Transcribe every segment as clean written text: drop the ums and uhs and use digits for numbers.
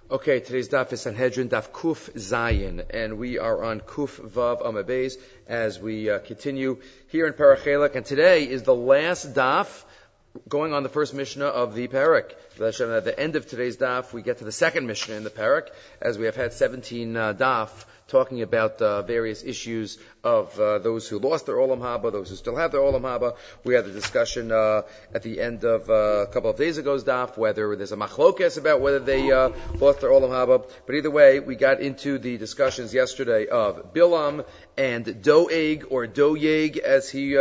Okay, today's daf is Sanhedrin, daf Kuf Zayin, and we are on Kuf Vav Amud Beis as we continue here in Parachelek, and today is the last daf going on the first Mishnah of the Parak. At the end of today's daf, we get to the second Mishnah in the Parak, as we have had 17 daf talking about various issues of those who lost their Olam Haba, those who still have their Olam Haba. We had the discussion at the end of a couple of days ago's daf, whether there's a machlokes about whether they lost their Olam Haba. But either way, we got into the discussions yesterday of Bilam and Doeg, or Doeg, as he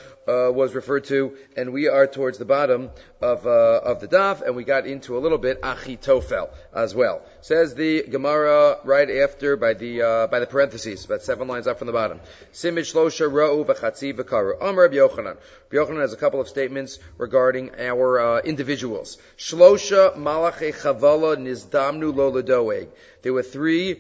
was referred to, and we are towards the bottom of the daf, and we got into a little bit Achitofel as well. Says the Gemara right after by the parentheses, about 7 lines up from the bottom. Simid Shlosha Ra'u v'Chatzi v'Karu. Amar Rabbi Yochanan. Rabbi Yochanan has a couple of statements regarding our individuals. Shlosha Malachei Chavala Nizdamnu Lo L'Doeg. There were 3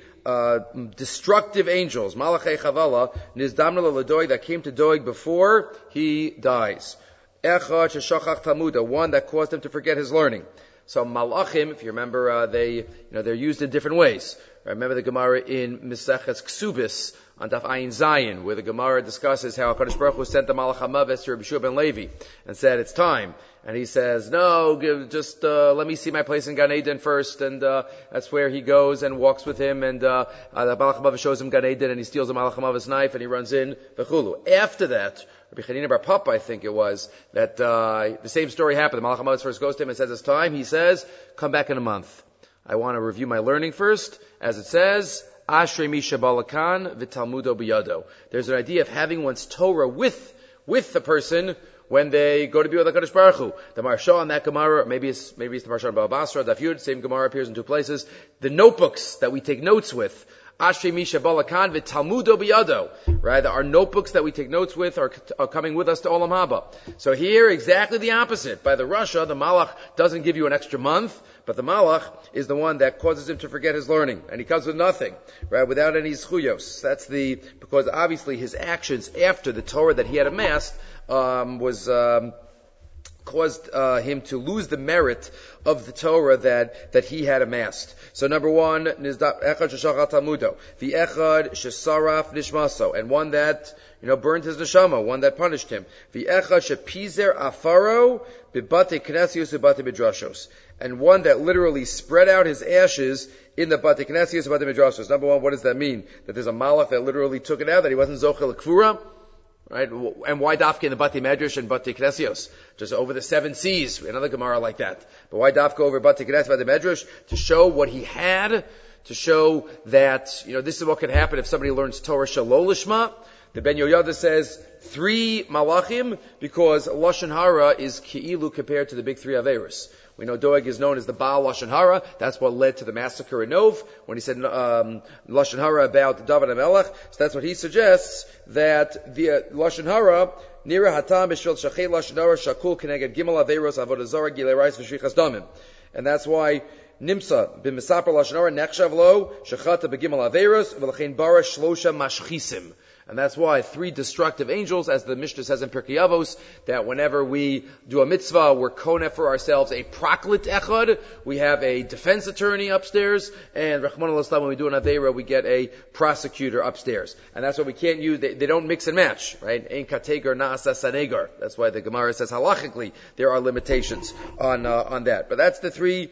destructive angels, Malachei Chavala, Nizdamnu Lo L'Doeg, that came to Doeg before he dies. Echad Sheshachach Talmuda, one that caused him to forget his learning. So Malachim, if you remember, they're used in different ways. Remember the Gemara in Mesechus Ksubis on Daf Ayin Zayin, where the Gemara discusses how HaKadosh Baruch Hu sent the Malach HaMaves to Rabbi Shua ben Levi and said, it's time. And he says, no, just let me see my place in Gan Eden first. And that's where he goes and walks with him. And the Malach HaMaves shows him Gan Eden, and he steals the Malach HaMaves knife, and he runs in, v'chulu. After that, Rabbi Chanina bar Papa, I think it was, that the same story happened. The Malach HaMaves first goes to him and says, it's time. He says, come back in a month. I want to review my learning first. As it says, Ashrei Misha Balakan v'Talmudo biyado. There's an idea of having one's Torah with the person when they go to be with HaKadosh Baruch Hu. The Maharsha on that Gemara, maybe it's the Maharsha on Baba Basra, Daf Yud, same Gemara appears in 2 places. The notebooks that we take notes with, Ashrei Misha Balakan v'Talmudo biyado. Right? Our notebooks that we take notes with are coming with us to Olam Haba. So here, exactly the opposite. By the Rasha, the Malach doesn't give you an extra month, but the Malach is the one that causes him to forget his learning, and he comes with nothing, right? Without any zchuyos. Because obviously his actions after the Torah that he had amassed caused him to lose the merit of the Torah that he had amassed. So number 1, echad sheshachal talmudo, the echad shesaraf nishmaso, and one that burned his neshama, one that punished him. The echad shepizer afaro bibate knesios ubate midrashos, and one that literally spread out his ashes in the bate knesios ubate midrashos. Number 1, what does that mean? That there's a malach that literally took it out, that he wasn't zochel l'kfura? Right? And why dafka in the Bati Medrash and Bati Knesios? Just over the 7 seas, another Gemara like that. But why dafka over Bati Knesios, Bati Medrash? To show what he had, to show that, this is what can happen if somebody learns Torah Shalol Lishma. The Ben Yoyada says 3 malachim, because Lashon Hara is ki'ilu compared to the big 3 Averos. We know Doeg is known as the Baal Lashon Hara. That's what led to the massacre in Nov, when he said Lashon Hara about David HaMelech. So that's what he suggests, that the Lashon Hara, Nira Hatam B'Shvil Shachet Lashon Hara Shakul Keneged Gimel Averos Avodah Zarah Gilei Rais V'Shvichas Damim. And that's why Nimsa B'Misaper Lashon Hara Nechshav Lo Shachata B'Gimel Averos V'Lachein Bara Shlosha Mashchisim. And that's why 3 destructive angels, as the Mishnah says in Pirkei Avos, that whenever we do a mitzvah, we're koneh for ourselves a praklit echad, we have a defense attorney upstairs, and Rachmana litzlan, when we do an aveira, we get a prosecutor upstairs. And that's why we can't use, they don't mix and match, right? Ein kategar na'asa sanegar. That's why the Gemara says halachically there are limitations on that. But that's the 3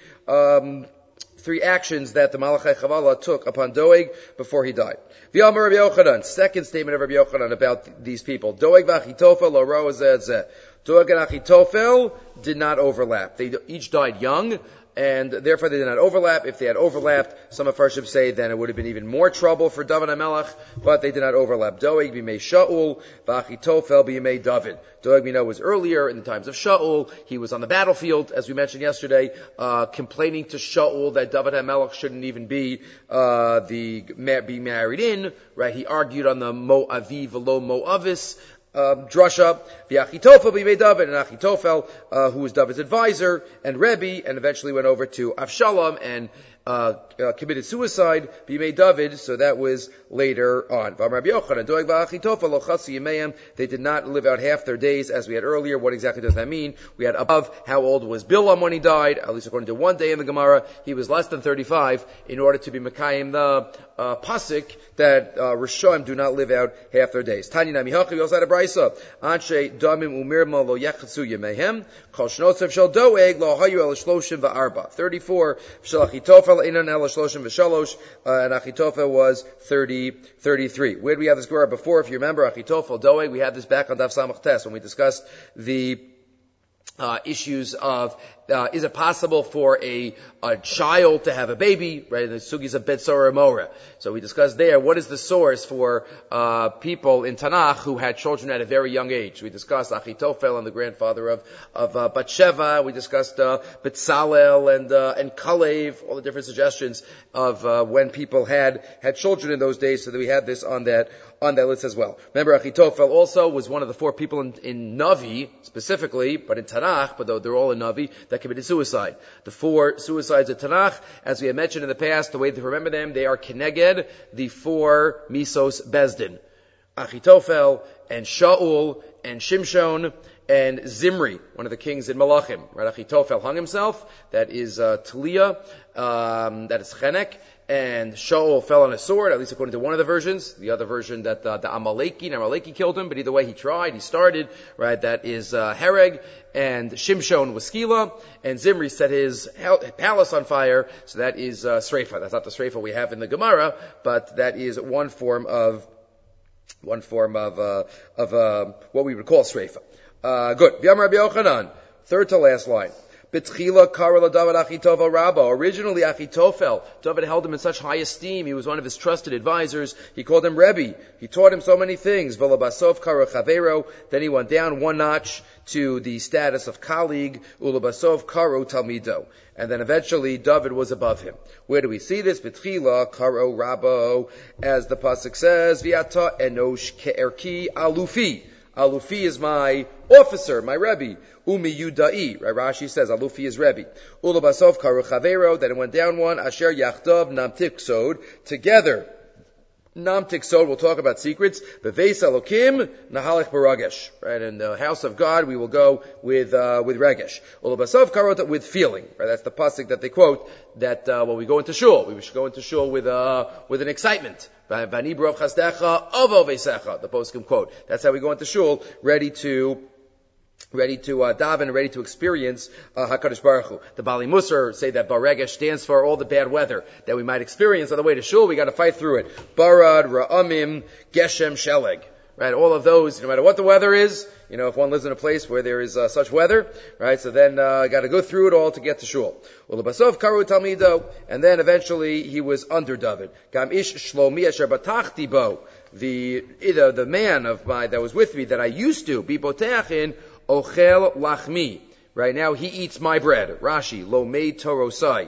actions that the Malachei Chavala took upon Doeg before he died. V'amar Rabbi Yochanan, second statement of Rabbi Yochanan about these people. Doeg v'Achitofel lo ra'u zeh et zeh. Doeg and Achitofel did not overlap. They each died young, and therefore they did not overlap. If they had overlapped, some of Farshim say then it would have been even more trouble for David HaMelech, but they did not overlap. Doeg b'mei Shaul, v'Achitofel b'mei David. Doeg, we know, was earlier in the times of Shaul. He was on the battlefield, as we mentioned yesterday, complaining to Shaul that David HaMelech shouldn't even be married in, right? He argued on the Mo'avi v'lo Mo'avis, Drasha, Achitophel b'mei David, and Achitophel, who was David's advisor, and Rebbe, and eventually went over to Avshalom and committed suicide b'mei David. So that was later on. They did not live out half their days, as we had earlier. What exactly does that mean? We had above how old was Bilam when he died. At least according to one day in the Gemara, he was less than 35 in order to be Mekayim the pasuk that Rishonim do not live out half their days. Tani Namihachi, we also had a brisa. Anshe damim umirma lo yechatzu yemehem kol shnotzev shel doeg lo hayu el shloshim va'arba. 34 shel Achitophel inan el shloshim v'shalosh, and Achitophel was 33. Where do we have this Gemara before? If you remember, Achitophel doeg, we had this back on Daf Samach Tes when we discussed the issues of is it possible for a child to have a baby, right? The sugis of Betzora Mora. So we discussed there, what is the source for people in Tanakh who had children at a very young age? We discussed Achitophel and the grandfather of Batsheva. We discussed Betzalel and Kalev, all the different suggestions of when people had children in those days, so that we had this on that list as well. Remember, Achitophel also was one of the 4 people in Navi, specifically, but in Tanakh, but they're all in Navi, that committed suicide. The 4 suicides of Tanakh, as we have mentioned in the past, the way to remember them, they are Keneged, the 4 Misos Bezdin. Achitophel, and Shaul, and Shimshon, and Zimri, one of the kings in Malachim. Right? Achitophel hung himself, that is Talia, that is Chenek, and Shaul fell on a sword, at least according to one of the versions. The other version that the Amaleki killed him, but either way he tried, he started, right? That is Hereg, and Shimshon was Skila, and Zimri set his palace on fire, so that is Sreifa. That's not the Sreifa we have in the Gemara, but that is one form of what we would call Sreifa. Good. V'yam Rabbi Yochanan, third to last line. B'tchila kara David Achitophel Rabba. Originally Achitophel, David held him in such high esteem. He was one of his trusted advisors. He called him Rebbe. He taught him so many things. V'labasov kara Chavero. Then he went down one notch to the status of colleague. Ulabasov karo Talmido. And then eventually David was above him. Where do we see this? B'tchila karo Rabbo. As the pasuk says, V'yata enosh ke'erki alufi. Alufi is my officer, my Rebbe. Umi Yuda'i. Right, Rashi says Alufi is Rebbe. Ulabasov karu Chavero. Then it went down one. Asher Yachdav Namtik Sod. Together. Namtik Sod, we'll talk about secrets. Beveis Elokim Nahalech Baragesh. Right, in the house of God we will go with Regesh. Ulabasov Karot with feeling. Right, that's the pasuk that they quote that when we go into shul, we should go into shul with an excitement. The poskim quote. That's how we go into shul, ready to daven, ready to experience HaKadosh Baruch Hu. The Bali Musar say that Baregesh stands for all the bad weather that we might experience on the way to shul. We got to fight through it. Barad, Ra'amim, Geshem, Sheleg. Right, all of those, no matter what the weather is, if one lives in a place where there is such weather, right, so then got to go through it all to get to shul. Ulabasov karu Talmido, and then eventually he was under David. Gam ish shlomi asher batachti bo, the man that was with me that I used to be boteachin ochel lachmi. Right now he eats my bread. Rashi lo mei torosai.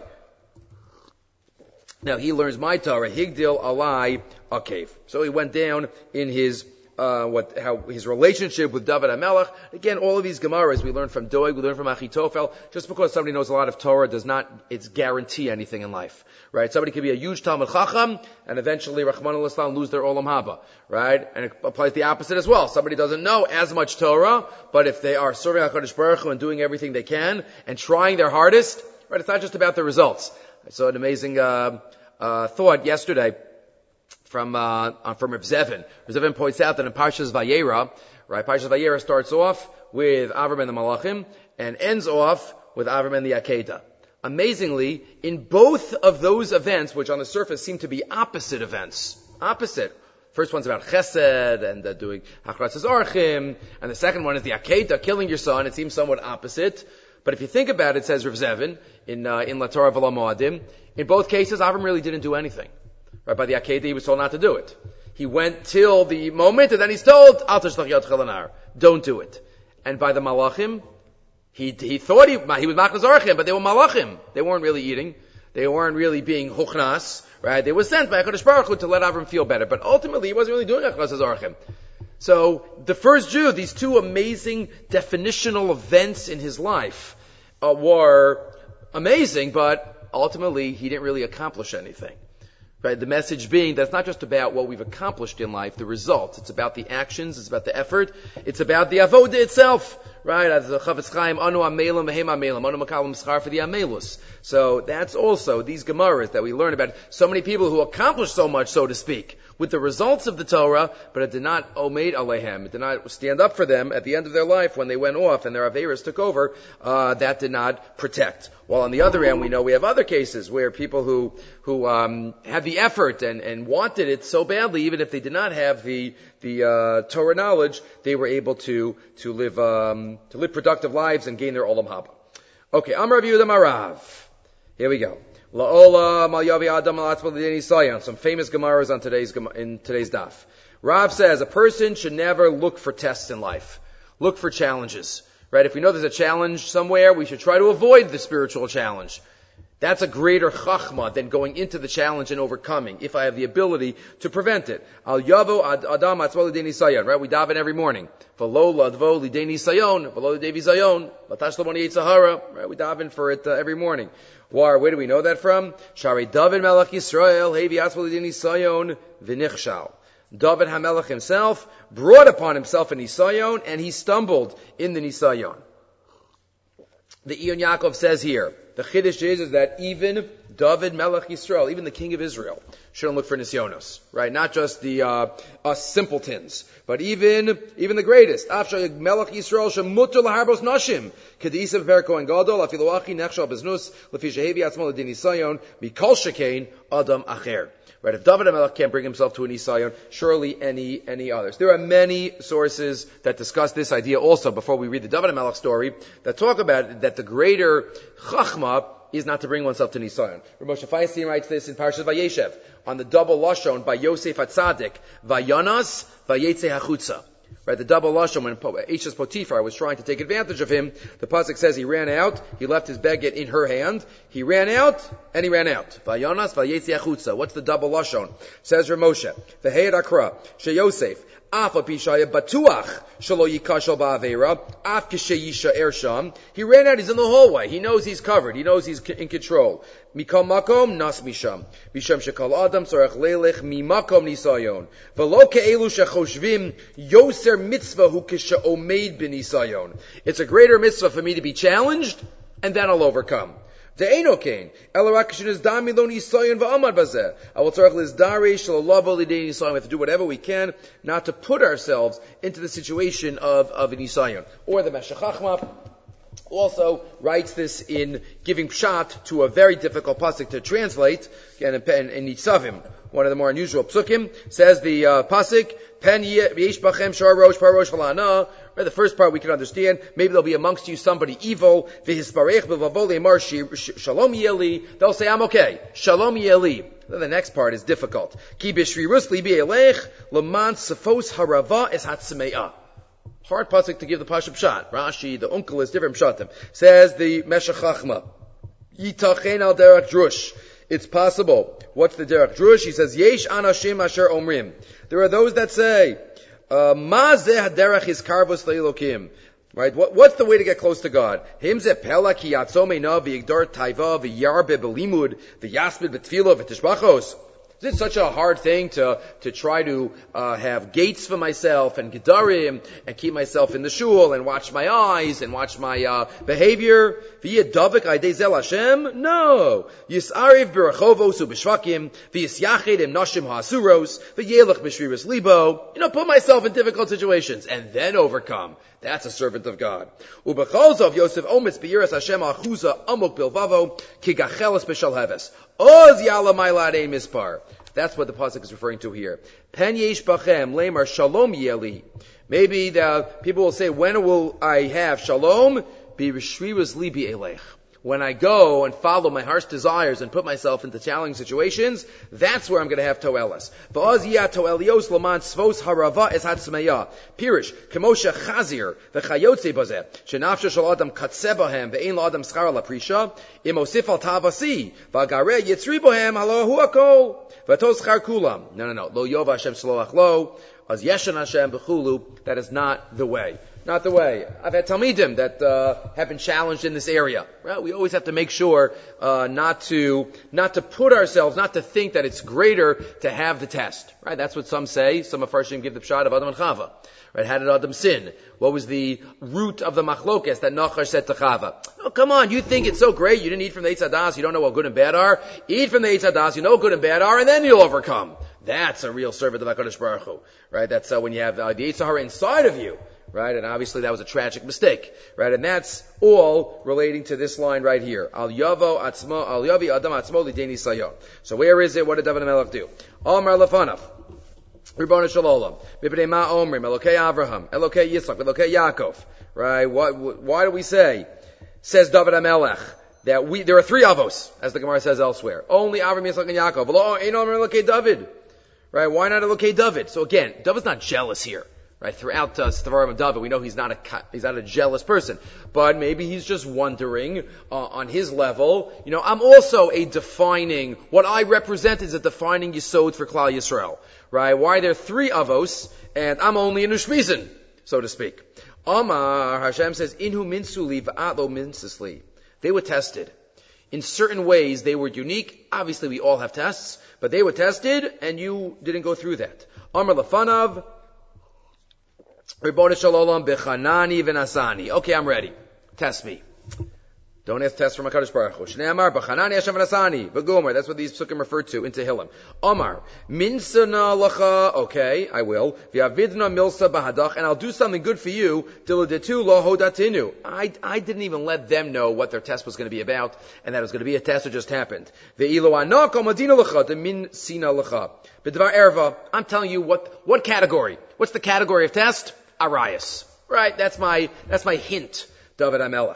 Now he learns my Torah. Higdil alai akev. So he went down in his how his relationship with David HaMelech. Again, all of these Gemaras we learn from Doeg, we learn from Achitophel. Just because somebody knows a lot of Torah does not guarantee anything in life, right? Somebody could be a huge Talmud Chacham and eventually, Rahman al-Islam, lose their Olam Haba, right? And it applies the opposite as well. Somebody doesn't know as much Torah, but if they are serving HaKadosh Baruch Hu and doing everything they can and trying their hardest, right? It's not just about the results. I saw an amazing thought yesterday from Rav Zevin. Rav Zevin points out that in Parshas Vayera, right, Parshas Vayera starts off with Avram and the Malachim and ends off with Avram and the Akedah. Amazingly, in both of those events, which on the surface seem to be opposite events, first one's about Chesed and doing Hachratzas Orchim, and the second one is the Akedah, killing your son. It seems somewhat opposite. But if you think about it, says Rav Zevin in La Torah V'la Moadim, in both cases, Avram really didn't do anything. Right, by the Akedah, he was told not to do it. He went till the moment, and then he's told, Al tashlach yad chalanar, don't do it. And by the Malachim, he thought he was Machnas Orchim, but they were Malachim. They weren't really eating. They weren't really being Huchnas, right? They were sent by HaKadosh Baruch Hu to let Avram feel better. But ultimately, he wasn't really doing Hachnas Orchim. So the first Jew, these two amazing definitional events in his life were amazing, but ultimately he didn't really accomplish anything. Right? The message being that it's not just about what we've accomplished in life, the results. It's about the actions, it's about the effort, it's about the avoda itself. Right? As the Chavetz Chaim, anu amelim v'hem amelim, anu makalim schar for the amelus. So that's also these Gemaras that we learn about. So many people who accomplished so much, so to speak, with the results of the Torah, but it did not omeid alehem. It did not stand up for them at the end of their life when they went off and their Averis took over. That did not protect. While on the other hand, we know we have other cases where people who have the effort and wanted it so badly, even if they did not have the Torah knowledge, they were able to live productive lives and gain their olam haba. Okay, Amar Rav Yehuda Marav. Here we go. La'ola mal yavi adam alatzma l'dei nisayon. Some famous Gemaras in today's daf. Rav says a person should never look for tests in life. Look for challenges. Right? If we know there's a challenge somewhere, we should try to avoid the spiritual challenge. That's a greater chachma than going into the challenge and overcoming, if I have the ability to prevent it. Al yavo adam atzma l'dei nisayon. Right? We daven every morning. V'lo ladvo l'dei nisayon. V'lo l'dei vizayon. Latash l'moni yitzahara. Right? We daven for it every morning. Where do we know that from? Shari David Melech Yisrael, Hevi Atzma l'dei nisayon v'nichshal. David HaMelech himself brought upon himself a nisayon, and he stumbled in the nisayon. The Iyon Yaakov says here, the Chiddush is that even David Melech Yisrael, even the king of Israel, shouldn't look for nisyonos, right? Not just the us simpletons, but even the greatest. After Melech Yisrael shemuter laharbos nashim, k'disav per kohen gadol afilu achi nechshal beznus lefi shehevi atzmo l'dei nisayon mikol shekein adam acher. Right? If David HaMelech can't bring himself to a nisayon, surely any others. There are many sources that discuss this idea also before we read the David HaMelech story that talk about that the greater chachma is not to bring oneself to nisayon. Rav Moshe Feinstein writes this in Parashat Vayeshev on the double lashon by Yosef HaTzadik, Vayanas Vayetze HaChutza. Right, the double lashon when Eishes Potiphar was trying to take advantage of him, the pasuk says he ran out, he left his beged in her hand, he ran out, and he ran out. Vayonas vayetzi achutza. What's the double lashon? Says Rav Moshe, v'heyed akra, she Yosef, af apishaya batuach, shelo yikashal ba'avera, af k'sheyisha ersham. He ran out, he's in the hallway, he knows he's covered, he knows he's in control. Mikam makom nas misham. Misham shekal adam sorach lelech mimakom nisayon. V'lo ke'elu shechoshvim yoser mitzvah hu k'she'omeid b'nisayon. It's a greater mitzvah for me to be challenged, and then I'll overcome. De'eno kain. Elarak k'shin izdami lo nisayon v'amad bazeh. I will tzarech lizdare shalolavo l'dei nisayon. We have to do whatever we can not to put ourselves into the situation of a nisayon. Or the Meshech Chachma also writes this in giving pshat to a very difficult pasuk to translate. Again, in Nitzavim, one of the more unusual psukim, says the pasuk, Pen yesh bachem shar rosh par rosh v'la'ana. The first part we can understand. Maybe there'll be amongst you somebody evil. V'hisparech b'vavo le'mar shalom yeli. They'll say, I'm okay. Shalom yeli. Then the next part is difficult. Ki b'shrirus li bi'elech l'man sefos harava es hatzme'ah. Hard pasuk to give the pasuk pshat. Rashi, the uncle is different pshatim. Says the Meshech Chachma, Yitachen al derech drush. It's possible. What's the derech drush? He says, Yesh anashim asher omrim. There are those that say, Ma zeh derech is karvos le'ilokim. Right? What's the way to get close to God? Him zeh pela ki yatzomei na v'yigdor taiva v'yarbe b'limud v'yasbid b'tfilo v'tishbachos. Is it such a hard thing to try to have gates for myself and gedarim and keep myself in the shul and watch my eyes and watch my behavior? V'yedavik aydei zel Hashem? No. Yis'ariv b'rechovos u'b'shvakim v'yisyachid im nashim ha'asuros v'yelech b'shriras libo. Put myself in difficult situations and then overcome. That's a servant of God. U'b'cholzov Yosef omitz b'yiras Hashem achuza amok bilvavo ki gacheles b'shalheves. Oz yala mailad ein mispar. That's what the pasuk is referring to here. Pen yesh bachem lemar shalom yeli. Maybe the people will say, when will I have shalom? Be rishrius libi elech. When I go and follow my heart's desires and put myself into challenging situations, that's where I'm going to have toelas. V'oz yah toelios laman svos harava es hatzmeya. Pirish, kemoshe chazir, v'chayotze bazeh, shenafshe shal adam katzeh bahem, ve'ein la adam schar la prisha, imosif al tavasi, v'agareh yitzri bohem, halo hu akol. V'atos char kulam. No. Lo yova Hashem shloach lo. Az yeshan Hashem b'chulu. That is not the way. Not the way. I've had Talmidim that have been challenged in this area. Right? We always have to make sure not to put ourselves, not to think that it's greater to have the test. Right? That's what some say. Some of Farshim give the pshat of Adam and Chava. Right? How did Adam sin? What was the root of the machlokes that Nachar said to Chava? Oh, come on, you think it's so great, you didn't eat from the Eitz Hadas, you don't know what good and bad are? Eat from the Eitz Hadas, you know what good and bad are, and then you'll overcome. That's a real servant of HaKadosh Baruch Hu. Right? That's when you have the Eitz Hara inside of you. Right? And obviously that was a tragic mistake. Right? And that's all relating to this line right here. Al yavi adam atzmo lidei nisayon. So where is it? What did David HaMelech do? Amar lefanav. Ribono shel olam. Mipnei ma omrim. Elokei Avraham. Elokei Yitzchak. Elokei Yaakov. Right? Why do we say? Says David HaMelech that there are three avos, as the Gemara says elsewhere. Only Avraham, Yitzchak, and Yaakov. Lo ein omer elokei David. Right? Why not elokei David? So again, David's not jealous here. Right, throughout Stavarim of David, we know he's not a jealous person, but maybe he's just wondering on his level. I'm also what I represent is a defining yesod for Klal Yisrael. Right? Why there are three avos and I'm only an ushmizin, so to speak. Amar Hashem says, "Inhu minsuli v'atlo minsisli." They were tested. In certain ways, they were unique. Obviously, we all have tests, but they were tested, and you didn't go through that. Amar lefanav. Ribono shel olam b'chanani v'nasani. Okay, I'm ready. Test me. Don't ask test from HaKadosh Baruch Hu. Shnei amar b'chanani Hashem v'nasani. V'gomer. That's what these psukim refer to in Tehillim. Omar minsana lacha. Okay, I will. V'yavidna milsa b'hadach. And I'll do something good for you. Diladetu lo hodatinu. I didn't even let them know what their test was going to be about, and that it was going to be a test. It just happened. Ve'ilo anak omadina lacha. The min sina lacha. B'dvar erva. I'm telling you what category. What's the category of test? Arayas. Right? That's my hint, David HaMelech.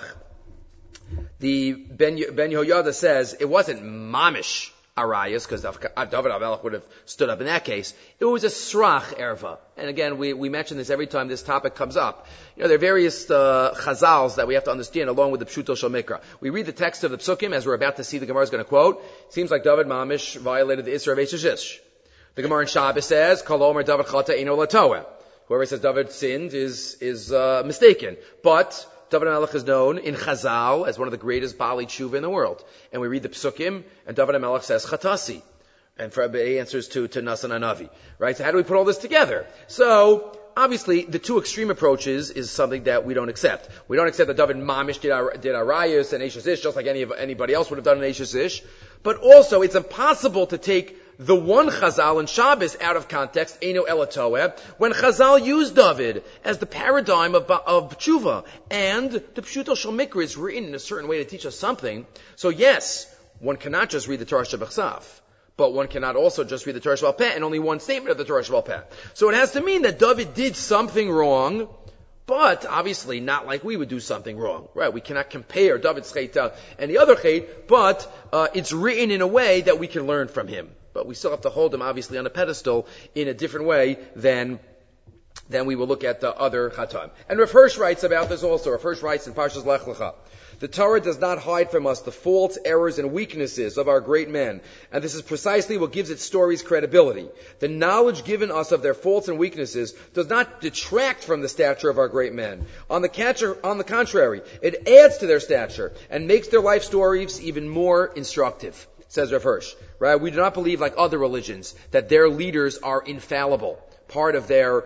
The Ben Yehoyada says it wasn't mamish Arayas, because David HaMelech would have stood up in that case. It was a srach erva. And again, we mention this every time this topic comes up. There are various chazals that we have to understand along with the Pshuto Shel Mikra. We read the text of the Psukim, as we're about to see the Gemara is going to quote. It seems like David Mamish violated the Isra of Eish. The Gemara in Shabbos says, Kol Omer David Chata Eino Latoeh. Whoever says David sinned is mistaken. But David HaMelech is known in Chazal as one of the greatest Bali Tshuva in the world. And we read the Psukim, and David HaMelech says Chatasi. And He answers to Nasan Hanavi. Right? So how do we put all this together? So, obviously, the two extreme approaches is something that we don't accept. We don't accept that David Mamish did Arayas and Eish Ish, just like anybody else would have done an Eish Ish. But also, it's impossible to take the one Chazal in Shabbos out of context, Eino Elatoeh, when Chazal used David as the paradigm of Tshuva. And the Pshuto Shel Mikra is written in a certain way to teach us something. So yes, one cannot just read the Torah Shebechsav, but one cannot also just read the Torah Shebal Peh and only one statement of the Torah Shebal Peh. So it has to mean that David did something wrong, but obviously not like we would do something wrong, right? We cannot compare David's chayta and the other chayt, but it's written in a way that we can learn from him. But we still have to hold him obviously on a pedestal in a different way than we will look at the other chatam. And Rav Hirsch writes about this also. Rav Hirsch writes in Parshas Lech Lecha, the Torah does not hide from us the faults, errors, and weaknesses of our great men, and this is precisely what gives its stories credibility. The knowledge given us of their faults and weaknesses does not detract from the stature of our great men. On the contrary, it adds to their stature and makes their life stories even more instructive, says Rav Hirsch. Right? We do not believe, like other religions, that their leaders are infallible. Part of their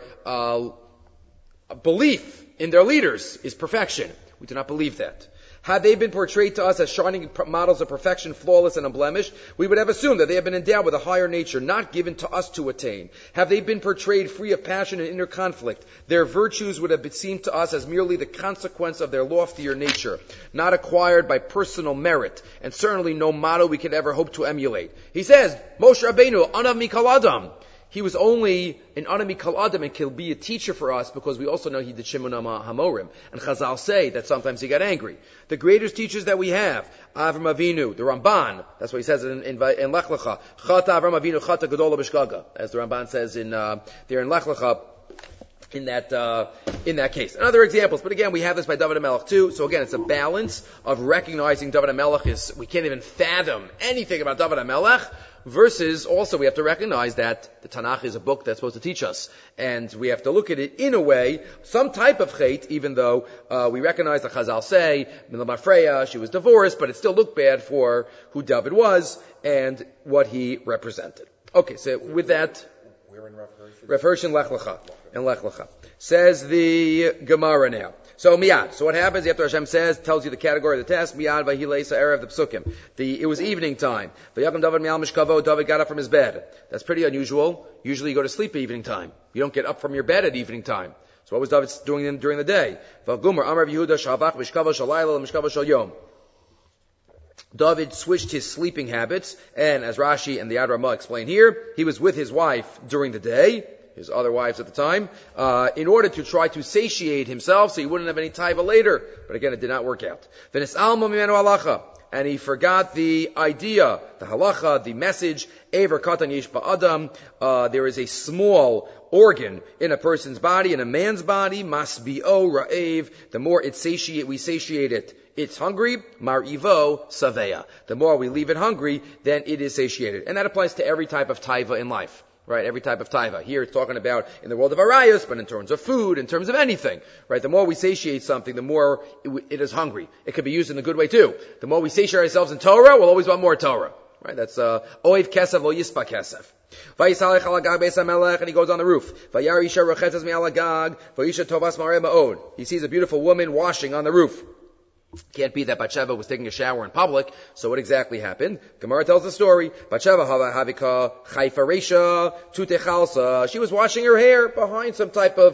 belief in their leaders is perfection. We do not believe that. Had they been portrayed to us as shining models of perfection, flawless and unblemished, we would have assumed that they have been endowed with a higher nature, not given to us to attain. Have they been portrayed free of passion and inner conflict, their virtues would have seemed to us as merely the consequence of their loftier nature, not acquired by personal merit, and certainly no motto we could ever hope to emulate. He says, Moshe Rabbeinu, Anav Mikal Adam. He was only an Anami Kal Adam and can be a teacher for us because we also know he did Shimonam Hamorim. And Chazal say that sometimes he got angry. The greatest teachers that we have, Avram Avinu, the Ramban, that's what he says in Lech Lecha, Chata Avram Avinu Chata Gedola B'Shgaga, as the Ramban says there in Lech Lecha, in that case. And other examples, but again, we have this by David HaMelech too. So again, it's a balance of recognizing David HaMelech we can't even fathom anything about David HaMelech, versus also we have to recognize that the Tanakh is a book that's supposed to teach us. And we have to look at it in a way, some type of chait, even though we recognize the Chazal say, Milah Freya, she was divorced, but it still looked bad for who David was and what he represented. Okay, so with that, we're in Rav Hirsch and Lech Lecha. Says the Gemara now. So miyad. So what happens after Hashem tells you the category of the test? Miyad v'hilei sa'erev the psukim. It was evening time. V'yakam David mi'al mishkavo. David got up from his bed. That's pretty unusual. Usually you go to sleep at evening time. You don't get up from your bed at evening time. So what was David doing during the day? V'gumar Amar Yehuda shavach mishkavo shalayla mishkavo shal yom. David switched his sleeping habits, and as Rashi and the Ad Ramah explain here, he was with his wife during the day, his other wives at the time, in order to try to satiate himself so he wouldn't have any taiva later. But again, it did not work out. And he forgot the idea, the halacha, the message, Ever katan yesh ba'adam, there is a small organ in a person's body, in a man's body, masbi'o ra'ev, the more we satiate it, it's hungry, mar'ivo saveya. The more we leave it hungry, then it is satiated. And that applies to every type of taiva in life. Right, every type of taiva. Here it's talking about in the world of arayos, but in terms of food, in terms of anything. Right, the more we satiate something, the more it is hungry. It could be used in a good way too. The more we satiate ourselves in Torah, we'll always want more Torah. Right, that's oiv kesef lo yispa kesef. Vayisalech al agag beis hamelech, and he goes on the roof. Vayar isha rochetzes mi al agag, vayisha tovas mareh ma'od. He sees a beautiful woman washing on the roof. Can't be that Bathsheba was taking a shower in public. So what exactly happened? Gemara tells the story. Bathsheba havika chayfa reisha tutechalsa. She was washing her hair behind some type of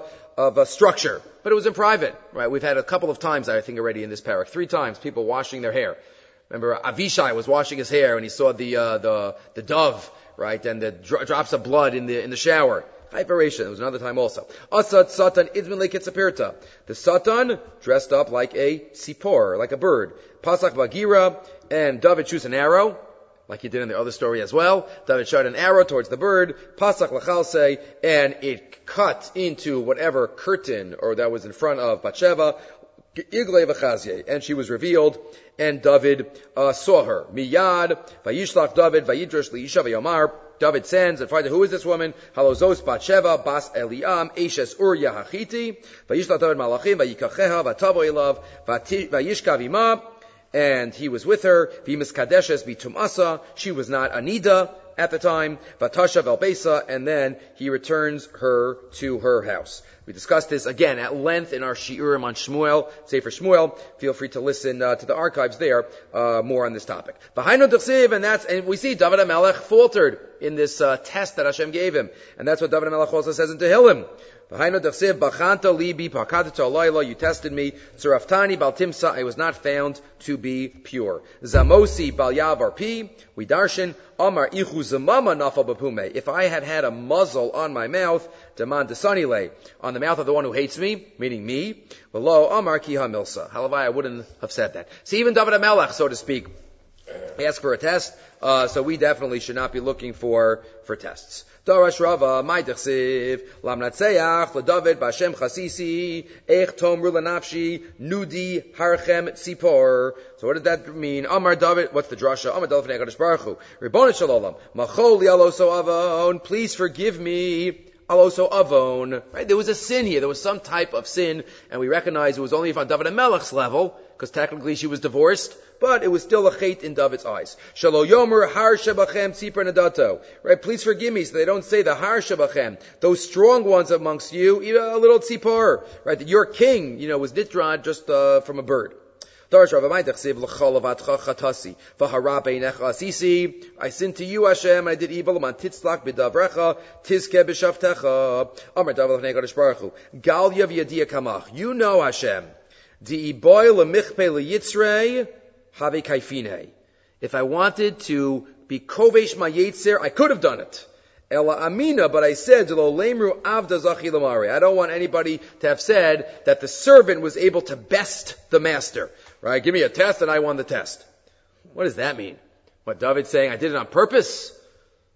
a structure, but it was in private. Right? We've had a couple of times, I think, already in this parak. 3 times people washing their hair. Remember, Avishai was washing his hair and he saw the dove, right, and the drops of blood in the shower. Hyperation. It was another time also. Asat Satan idmin lekitzapirta. The Satan dressed up like a sipor, like a bird. Pasach bagira, and David shoots an arrow, like he did in the other story as well. David shot an arrow towards the bird. Pasach lachalse, and it cut into whatever curtain or that was in front of Bathsheba. Igle v'chazye, and she was revealed, and David saw her. Miyad vayishlach David vayidrosh liisha v'yomar. David sends and finds out who is this woman? Halozos Bathsheba bas Eliam Eshes Uriah Hachiti. Vayishlach David malachim vayikacheha vatavo elav vayishkav ima. And he was with her. V'mis kadeshes bitumasa. She was not Anida at the time. Vatasha velbesa, and then he returns her to her house. We discussed this again at length in our shiurim on Shmuel, Sefer Shmuel. Feel free to listen to the archives there more on this topic. And we see David HaMelech faltered in this test that Hashem gave him, and that's what David HaMelech also says in Tehillim. You tested me. Tzaraftani bal timsa, I was not found to be pure. Zamosi bal yavar pi, we darshan, amar ichu zamama nafal bapume. If I had a muzzle on my mouth, deman desanile, on the mouth of the one who hates me, meaning me, v'lo amar ki hamilsa. Halavai, I wouldn't have said that. See, even David HaMelech, so to speak, asked for a test, so we definitely should not be looking for tests. Darash Rava, my dechsiv, lam natseach, leDavid, b'Hashem chasisi, eich tomru lanafshi, nudi, harchem, tzipor. So what did that mean? Amar David, what's the drasha? Amar David, v'nei HaKadosh Baruch Hu, Ribono shel olam, machol li aloso avon, please forgive me, aloso avon. Right? There was a sin here, there was some type of sin, and we recognize it was only on David HaMelech's level, because technically she was divorced, but it was still a chait in David's eyes. Shalo yomer har shebachem tzipor nadato. Right? Please forgive me, so they don't say the har shebachem, those strong ones amongst you, even a little tzipor. Right? That your king, was nitrad just from a bird. I sinned to you, Hashem, and I did evil. Man titzlak b'davrecha, tizke b'shavtecha. Amar David l'fnei HaKadosh Baruch Hu, Gal yav yadia kamach. You know, Hashem, di'iboy l'michpe l'yitzrei, have kaifine. If I wanted to be kovesh my yetzer, I could have done it. Ela amina, but I said, lo lemru avda zachi lamari. I don't want anybody to have said that the servant was able to best the master. Right? Give me a test and I won the test. What does that mean? What David's saying, I did it on purpose?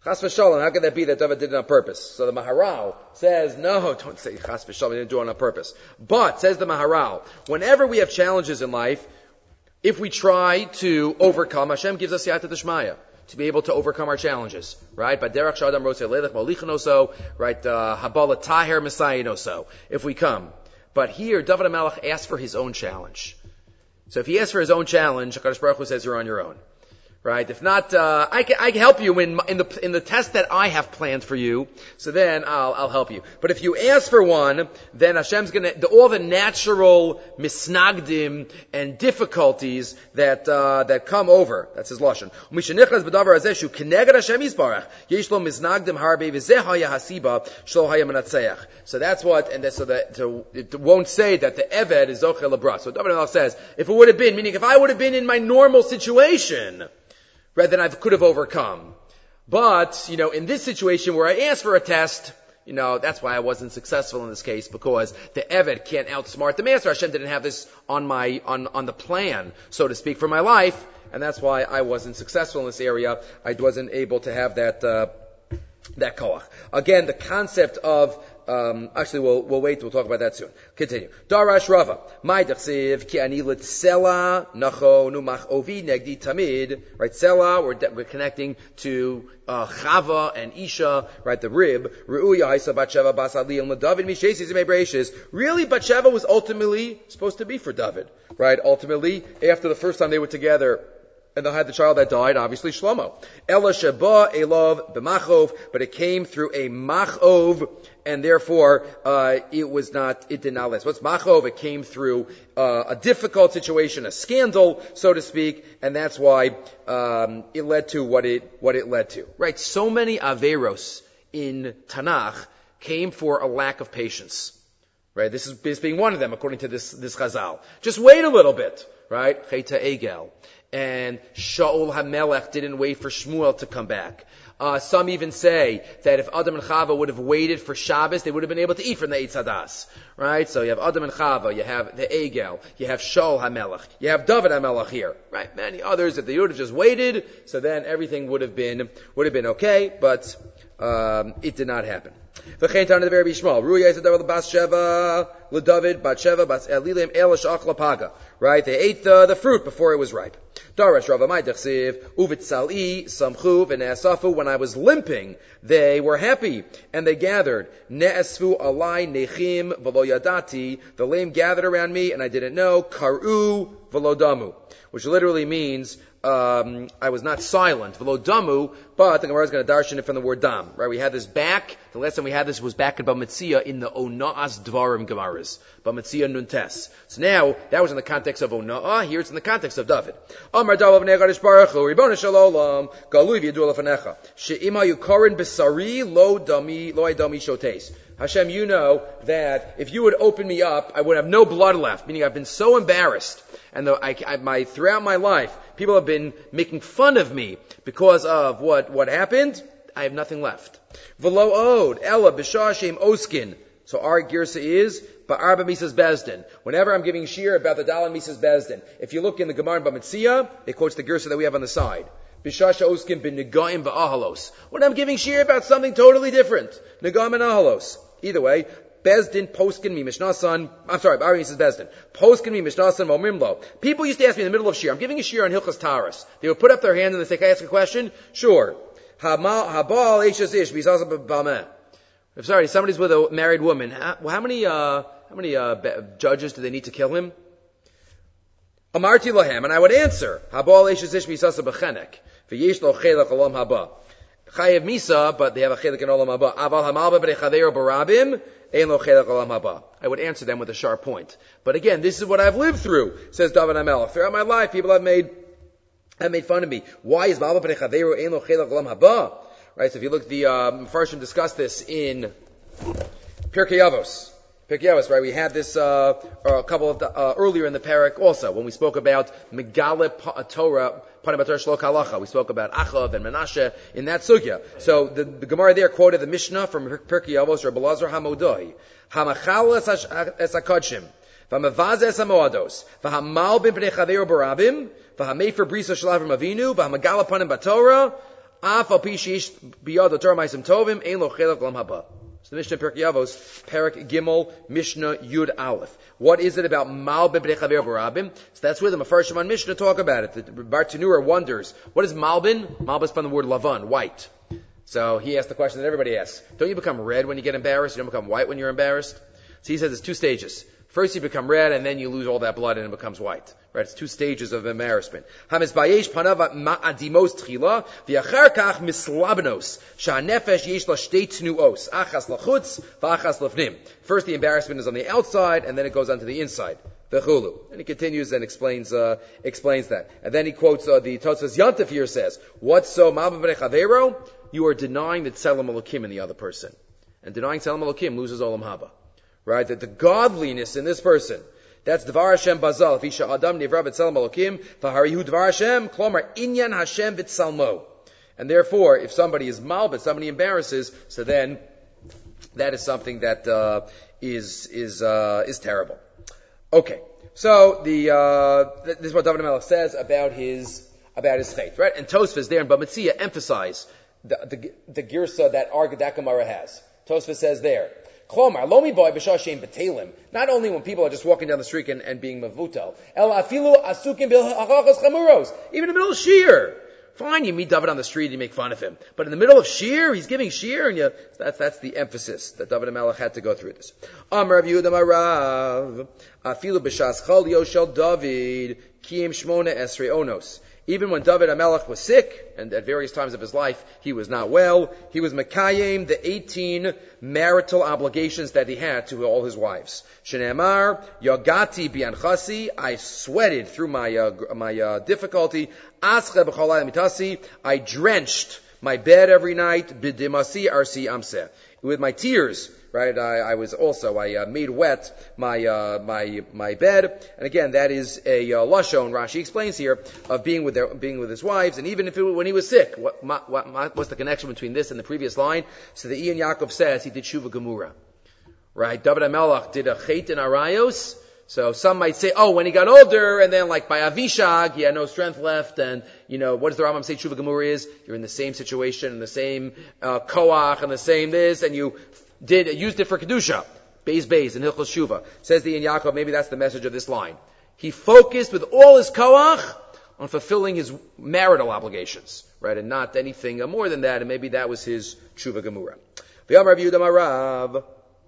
Chas v'shalom, how could that be that David did it on purpose? So the Maharal says, no, don't say Chas v'shalom, he didn't do it on purpose. But, says the Maharal, whenever we have challenges in life, if we try to overcome, Hashem gives us Siyata D'Shmaya to be able to overcome our challenges, right? Baderach Shadam Rosei Leilech Molichin right? Habala Taher Messiah. If we come. But here, David HaMelech asked for his own challenge. So if he asks for his own challenge, HaKadosh Baruch Hu says you're on your own. Right? If not, I can help you in the test that I have planned for you. So then I'll help you. But if you ask for one, then Hashem's all the natural misnagdim and difficulties that come over. That's his lashon. Mishenichas b'davar hazeh keneged Hashem yisbarach yesh lo misnagdim harbe v'zeh haya hasiba shlo haya menatzeach. So that's what, and so it won't say that the Eved is zochel lebra. So David HaMelech says, if it would have been, meaning if I would have been in my normal situation, rather than I could have overcome. But, in this situation where I asked for a test, that's why I wasn't successful in this case, because the Eved can't outsmart the master. Hashem didn't have this on the plan, so to speak, for my life, and that's why I wasn't successful in this area. I wasn't able to have that koach. Again, the concept of actually, we'll wait. We'll talk about that soon. Continue. Darash Rava. My dechsiv ki ani litzela nacho numach ovi negdi tamid. Right, Sela. We're connecting to Chava and Isha. Right, the rib. Ru'uya Isa Batsheva Bas Ali and David Mishesis Mebrachis. Really, Batsheva was ultimately supposed to be for David. Right, ultimately, after the first time they were together, and they had the child that died, obviously Shlomo. Ela sheba elov b'machov, but it came through a machov, and therefore it did not last. What's machov? It came through a difficult situation, a scandal, so to speak, and that's why it led to what it led to. Right? So many averos in Tanakh came for a lack of patience. Right? This being one of them, according to this Chazal. Just wait a little bit. Right? Cheta Egel. And Shaul HaMelech didn't wait for Shmuel to come back. Some even say that if Adam and Chava would have waited for Shabbos, they would have been able to eat from the Eitz Hadas. Right? So you have Adam and Chava, you have the Egel, you have Shaul HaMelech, you have David HaMelech here. Right? Many others, if they would have just waited, so then everything would have been okay, but it did not happen. V'chein tana the very bishmal. Ruya is the David Bas Sheva, LeDavid, Batsheva, Bas Elilim, Elashach Lapaga. Right? They ate the fruit before it was ripe. Darash Rava Mai Dechsiv, Uvitzali, Samchu, V'ne'asafu. When I was limping, they were happy, and they gathered. Ne'asfu alai nechim v'lo yadati. The lame gathered around me, and I didn't know. Karu v'lo damu. Which literally means, I was not silent, v'lo damu, but the Gemara is going to darshan it from the word dam. Right? We had this back, the last time we had this was back in Bamitzia in the Ona'as Dvarim Gemaras. Bamitzia Nuntes. So now, that was in the context of Ona'ah, here it's in the context of David. Amar Davav Negadish Baruch Hu, Ribbono Shel Olam, Galui v'yadu lefanecha, she'im hayu korin besari lo dami shotes. Hashem, you know that if you would open me up, I would have no blood left, meaning I've been so embarrassed. And throughout my life, people have been making fun of me because of what happened. I have nothing left. V'lo od, ella b'shah shem oskin. So our girsa is, ba'arba misas bezdin. Whenever I'm giving shir about the dalan misas bezdin, if you look in the Gemara in Bamitzia, it quotes the girsa that we have on the side. B'shasha oskin bin negaim ba'ahalos. When I'm giving shir about something totally different, negaim and ahalos. Either way, Bezdin, Poskin, mi Mishnasan, Ari says Bezdin. Poskin, mi Mishnasan, Momimlo. People used to ask me in the middle of shir, I'm giving a shir on Hilchas Taras. They would put up their hand and they say, can I ask a question? Sure. Habal, Eishes Ish, Bisasa Bameh. I'm sorry, somebody's with a married woman. How many judges do they need to kill him? Amarti Lahem, and I would answer, Habal, Eishes Ish, Bisasa Bechenek. V'yesh lo chelach olam haba. Chayev Misa, but they have a chelik in olam haba. Aval hamalba b'rechadeir barabim, ein lo chelak olam haba. I would answer them with a sharp point. But again, this is what I've lived through, says David HaMelech. Throughout my life, people have made fun of me. Why is malba b'rechadeir ein lo chelak olam haba? Right, so if you look, the Mepharshim discussed this in Pirkei Avos. Pirkei Avos, right? We had this a couple of earlier in the parak also when we spoke about Megale Torah. We spoke about Achav and Menashe in that sugya. So the Gemara there quoted the Mishnah from Pirkei Avos, Rabbi Lazar Hamodoi. Hamachal es HaKodshim, v'hamavaz es HaMoados, v'hamal b'nei chaveru barabim, v'hamefer brisa shel Avram Avinu, v'hamagala panim b'Torah, Afal pishish biyado Torah ma'asim tovim ein lo chelak olam haba. So the Mishnah in Pirkei Avos, Perek Gimel, Mishnah Yud Aleph. What is it about Malbim b'nei chaver barabim? So that's where the Mefarshim on Mishnah talk about it. The Bartanura wonders, what is Malbin? Malbin is from the word lavan, white. So he asked the question that everybody asks. Don't you become red when you get embarrassed? You don't become white when you're embarrassed? So he says there's two stages. First you become red and then you lose all that blood and it becomes white. Right? It's two stages of embarrassment. Hamizbayesh panav ma'adimos tchila v'achar kach mislabnos sha'nefesh yesh la shtei tnuos achas lachutz v'achas lefnim. First the embarrassment is on the outside and then it goes onto the inside. V'chulu. And he continues and explains that. And then he quotes the Tosfos Yantif here says, what's so ma'av b'nei chavero? You are denying the tzelem elokim in the other person. And denying tzelem elokim loses olam haba. Right? That the godliness in this person, that's Dvar Hashem Bazal. Visha Adam Nivra B'Tzelem Elokim, V'harihu Dvar Hashem, Klomar Inyan Hashem V'Tzalmo. And therefore, if somebody is malbit, somebody embarrasses, so then that is something that is terrible. Okay, so this is what David HaMelech says about his faith, right? And Tosfos there in Bamitzia emphasize the girsa that Gemara has. Tosfos says there. Not only when people are just walking down the street and being mavutal. Even in the middle of shir. Fine, you meet David on the street and you make fun of him. But in the middle of shir, he's giving shir, and that's the emphasis that David HaMelech had to go through this. Amar Rav Yehuda Marav, afilu b'shas chol yoshel David, kiyim shmona esrei onos. Even when David HaMelech was sick, and at various times of his life he was not well, he was mekayim the 18 marital obligations that he had to all his wives. Shneimar, yagati bianchasi, I sweated through my difficulty. Asche b'cholai mitasi, I drenched my bed every night. B'dimasi arsi amseh, with my tears. Right, I made wet my bed, and again that is a lashon. Rashi explains here of being with his wives, and even when he was sick, what's the connection between this and the previous line? So the Ian Yaakov says he did shuva gemura, right? David HaMelech did a chet in arayos. So some might say, when he got older, and then like by Avishag, he had no strength left, and what does the Rambam say? Shuva gemura is you're in the same situation, in the same koach, and the same this, and you used it for Kedusha. Beis in Hilchos Shuva. Says the Ian Yaakov, maybe that's the message of this line. He focused with all his koach on fulfilling his marital obligations, right? And not anything more than that, and maybe that was his Shuva Gemura. V'yamar Rav Yehuda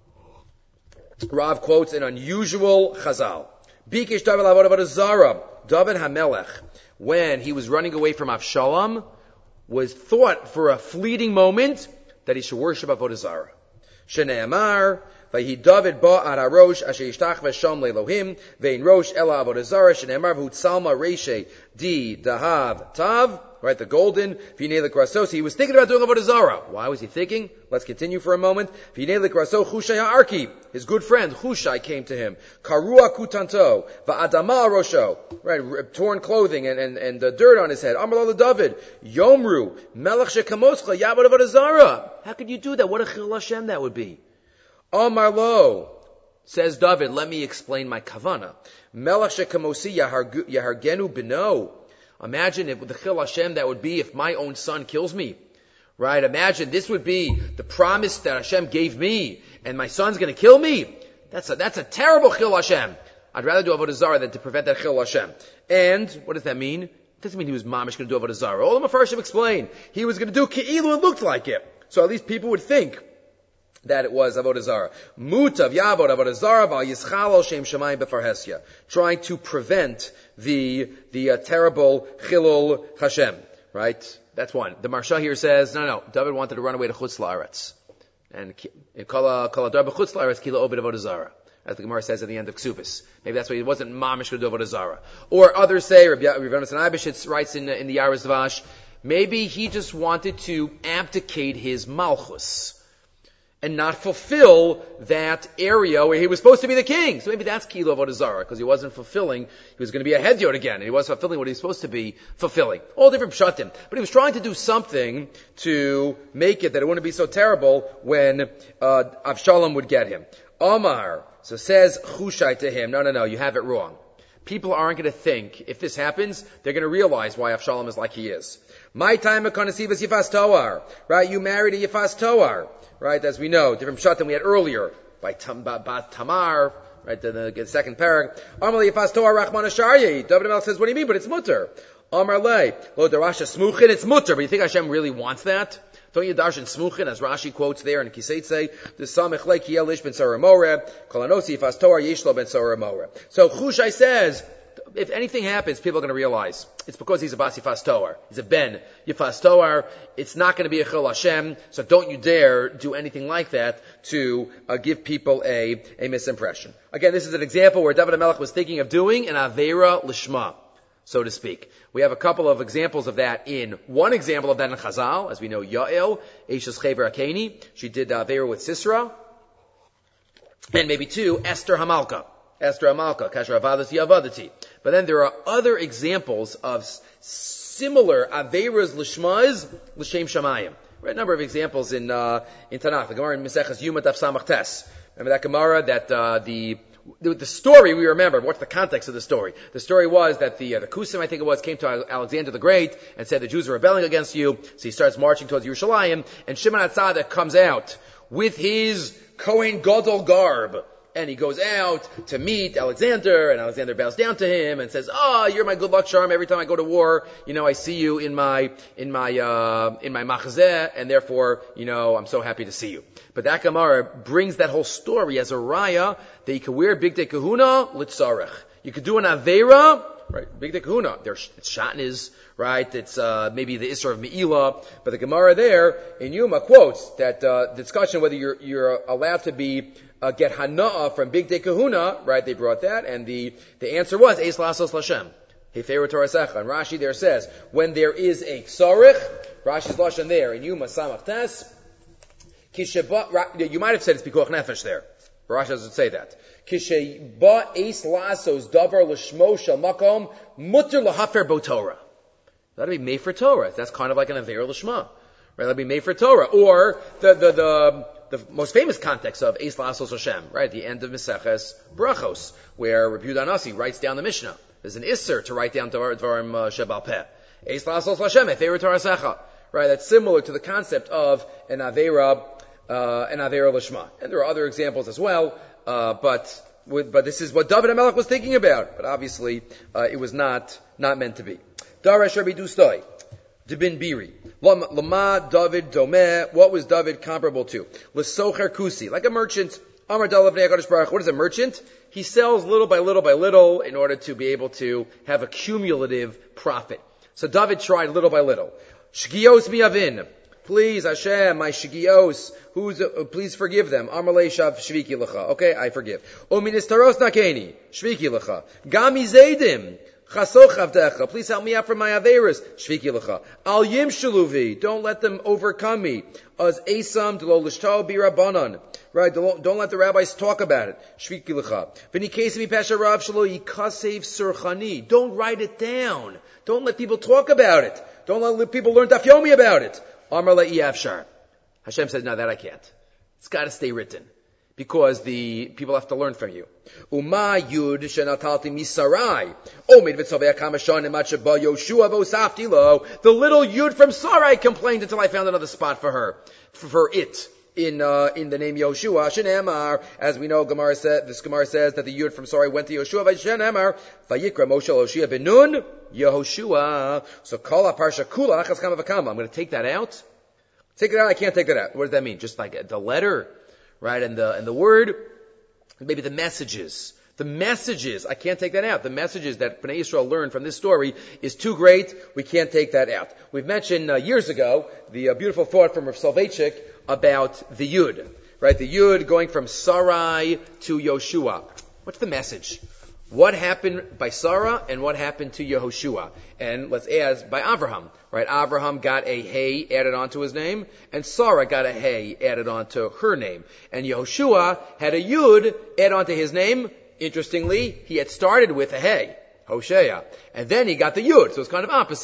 Rav quotes an unusual chazal. Bikesh David avodah zara. David HaMelech, when he was running away from Avshalom, was thought for a fleeting moment that he should worship avodah zara. Shneimar, Vayi David ba ararosh asher yishtach v'sham leElohim vein rosh ela avodah zara shneimar v'hutzalma reishe di dahav tav. Right, the golden v'nei likrasos. He was thinking about doing avodah zara. Why was he thinking? Let's continue for a moment. V'nei likraso Chushai ha'arki, his good friend Chushai came to him. Karua kutanto va'adama rosho. Right, torn clothing and the dirt on his head. Amar lo David, Yomru melech shekhamoscha ya'avod avodah zara. How could you do that? What a chil Hashem that would be. Amar lo, says David, let me explain my kavana. Melech shekamosi yahargenu b'no. Imagine if the chil Hashem that would be if my own son kills me. Right? Imagine this would be the promise that Hashem gave me, and my son's going to kill me. That's a terrible chil Hashem. I'd rather do avodah zara than to prevent that chil Hashem. And what does that mean? It doesn't mean he was mamish going to do avodah zara. All the Mefarshim explain he was going to do ki'ilu. It looked like it, so at least people would think that it was avodah zara. Mutav yavod avodah zara val yischalo shem shemayim befarhesya, trying to prevent the terrible chilul Hashem. Right? That's one. The Marsha here says no. David wanted to run away to Chutz La'aretz, and kol adar b'chutz la'aretz kila obed avodah zara, as the Gemara says at the end of Ksubis. Maybe that's why he wasn't mamish going to do avodah zara. Or others say, Rabbi Yonasan Eibeshitz writes in the Yaris Dvash, maybe he just wanted to abdicate his malchus and not fulfill that area where he was supposed to be the king. So maybe that's Kilo Avodah Zara, because he wasn't fulfilling, he was going to be a hedyot again, and he wasn't fulfilling what he was supposed to be fulfilling. All different pshatim. But he was trying to do something to make it that it wouldn't be so terrible when Avshalom would get him. Omar, so says Chushai to him, no, you have it wrong. People aren't going to think, if this happens, they're going to realize why Avshalom is like he is. My time of Konasivas Yifas Toar. Right? You married a Yifas Toar. Right? As we know, different shot than we had earlier. By Tamar. Right? The second parak. Amalei Yifas Toar Rachman Asharye. David HaMelech says, what do you mean? But it's mutter. Amar Le. Lo Darasha Smuchin. It's mutter. But you think Hashem really wants that? Don't you darshan smuchin, as Rashi quotes there in Kiseitze, the samech le kielish ben sarah more, kolanosi ifas toar yeshlo ben sarah more. So Chushai says, if anything happens, people are going to realize it's because he's a bas yifas toar. He's a ben yifas toar. It's not going to be a chil Hashem. So don't you dare do anything like that to give people a misimpression. Again, this is an example where David HaMelech was thinking of doing an avera lishma, so to speak. We have a couple of examples of that one example of that in Chazal, as we know, Yael, Eishes Chever Akeni, she did Avera with Sisera, and maybe two, Esther Hamalka, Kasher Avadas Yavadati. But then there are other examples of similar Averas Lishmaz, L'Shem Shamayim. Right, a number of examples in Tanakh. The Gemara in Maseches Yuma Daf Samach Tes. Remember that Gemara that the story we remember. What's the context of the story? The story was that the Kusim, I think it was, came to Alexander the Great and said the Jews are rebelling against you. So he starts marching towards Yerushalayim, and Shimon HaTzadik comes out with his Kohen Gadol garb. And he goes out to meet Alexander, and Alexander bows down to him and says, you're my good luck charm. Every time I go to war, I see you in my machzeh, and therefore, I'm so happy to see you. But that Gemara brings that whole story as a raya that you can wear Bigdei Kahuna litzarech. You could do an Avera, right? Bigdei Kahuna. It's Shatnez, right? It's maybe the Isra of Me'ilah. But the Gemara there in Yuma quotes that discussion whether you're allowed to be get Hana'ah from Bigdei Kahuna, right? They brought that, and the answer was Eis Lasos Lashem. Hefeiru Torasecha. And Rashi there says, when there is a Ksarich, Rashi's Lashon there in Yuma Samach Tes, you might have said it's Pikuach Nefesh there. Rashi doesn't say that. Kisheba Eis Lasos Davar Lishmo Shel Makom Mutter Lahafer Bo Torah. That'd be made for Torah. That's kind of like an Avera Lishma. Right? That'd be made for Torah. Or the most famous context of Eis Lasos Hashem, right? The end of Meseches Brachos, where Rabbi Yehuda Nasi writes down the Mishnah. There's an Isser to write down Dvarim Shebal Peh. Eis Lasos Hashem, Efeiru Torasecha. Right? That's similar to the concept of an Avera Lishma. And there are other examples as well, but this is what David HaMelech was thinking about. But obviously, it was not meant to be. Darash Rabbi Dustoi. Dibin Biri. Lama David Domeh. What was David comparable to? L'socher kusi. Like a merchant. Amar Dalav Ne'akadosh Baruch. What is a merchant? He sells little by little by little in order to be able to have a cumulative profit. So David tried little by little. Shgios miyavin. Please, Hashem, my shigios, please forgive them. Amar leishav shviki lecha. Okay, I forgive. O ministaros nakeni. Shviki lecha. Gami zaydim. Please help me out from my averas. Shviki lecha. Al yim shaluvi. Don't let them overcome me. As esam delo lishtal birabanan. Right? Don't let the rabbis talk about it. Shviki lecha. V'nikesimi pasha rav shalo yikasev surchani. Don't write it down. Don't let people talk about it. Don't let people learn daf yomi about it. Amar le'iyavshar. Hashem says, no, that I can't. It's got to stay written. Because the people have to learn from you. Uma yud shenatalti misarai. Omid v'tzovei akamashan imachaba Yoshua v'osafti lo. The little yud from Sarai complained until I found another spot for her. For it. In the name Yoshua, Shenemar, as we know, this Gemara says that the yud from Sarai went to Yoshua, Shenemar, Vayikra Moshe Oshia benun Yehoshua. So kol parsha kula achas kama v'kama. I'm going to take that out. Take it out. I can't take that out. What does that mean? Just like the letter, right? And the word, maybe the messages. The messages, I can't take that out. The messages that Bnei Yisrael learned from this story is too great. We can't take that out. We've mentioned years ago the beautiful thought from Rav Soloveitchik about the Yud, right? The Yud going from Sarai to Yoshua. What's the message? What happened by Sarah and what happened to Yehoshua? And let's add by Abraham, right? Abraham got a hey added onto his name, and Sarah got a hey added onto her name. And Yehoshua had a Yud added onto his name. Interestingly, he had started with a hey, Hosea, and then he got the Yud, so it's kind of opposite.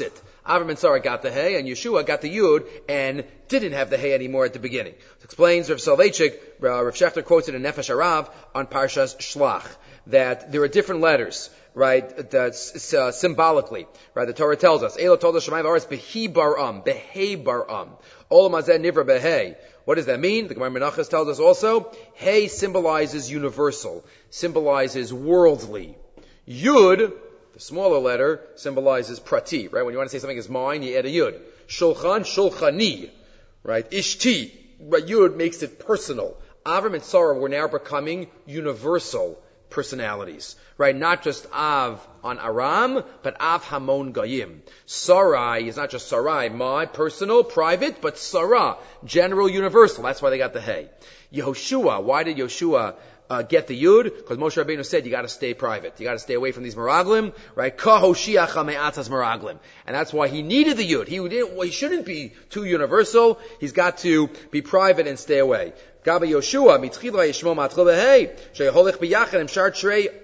Avram and Sarah got the Hey, and Yeshua got the Yud, and didn't have the Hey anymore at the beginning. It explains Rav Soloveitchik, Rav Shechter quotes it in Nefesh Harav on Parshas Shlach, that there are different letters, right, that's symbolically, right, the Torah tells us, Elo told us Shemayim v'aretz behi baram, behei baram, olam hazeh nivra behei. What does that mean? The Gemara Menachos tells us also, Hey symbolizes universal, symbolizes worldly. Yud, the smaller letter, symbolizes prati, right? When you want to say something is mine, you add a yud. Shulchan, shulchani, right? Ishti, right? Yud makes it personal. Avram and Sarah were now becoming universal personalities, right? Not just Av on Aram, but Av Hamon Goyim. Sarai is not just Sarai, my personal, private, but Sarah, general, universal. That's why they got the Hey. Yehoshua, why did Yehoshua get the Yud? Because Moshe Rabbeinu said you got to stay private. You got to stay away from these Meraglim, right? Kahoshiacha me'atas Meraglim. And that's why he needed the Yud. He shouldn't be too universal. He's got to be private and stay away. Gabi Yoshua, mitchila yishmo matchil behei, sheyeholich biyachad im shar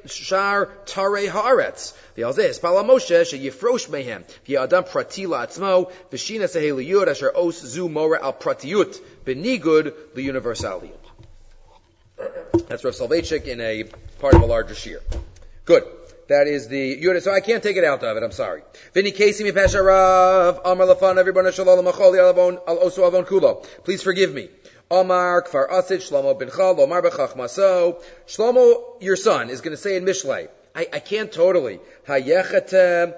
tarei haaretz. V'alzeh espala Moshe, sheyifrosh mehem, v'yadam prati la'atzmo, v'shina sehei liyud, asher os zu mora al pratiyut, benigud liuniversaliyut. That's Rav Soloveitchik in a part of a larger shir. Good. That is the Yud. So I can't take it out of it. I'm sorry. Vini kesi mi pesharav amar lafan everybody shalom macholi al osu avon kulo. Please forgive me. Omar kfar asid Shlomo bincha lomar b'chachmaso. Shlomo, your son, is going to say in Mishlei. I can't totally. Hayechete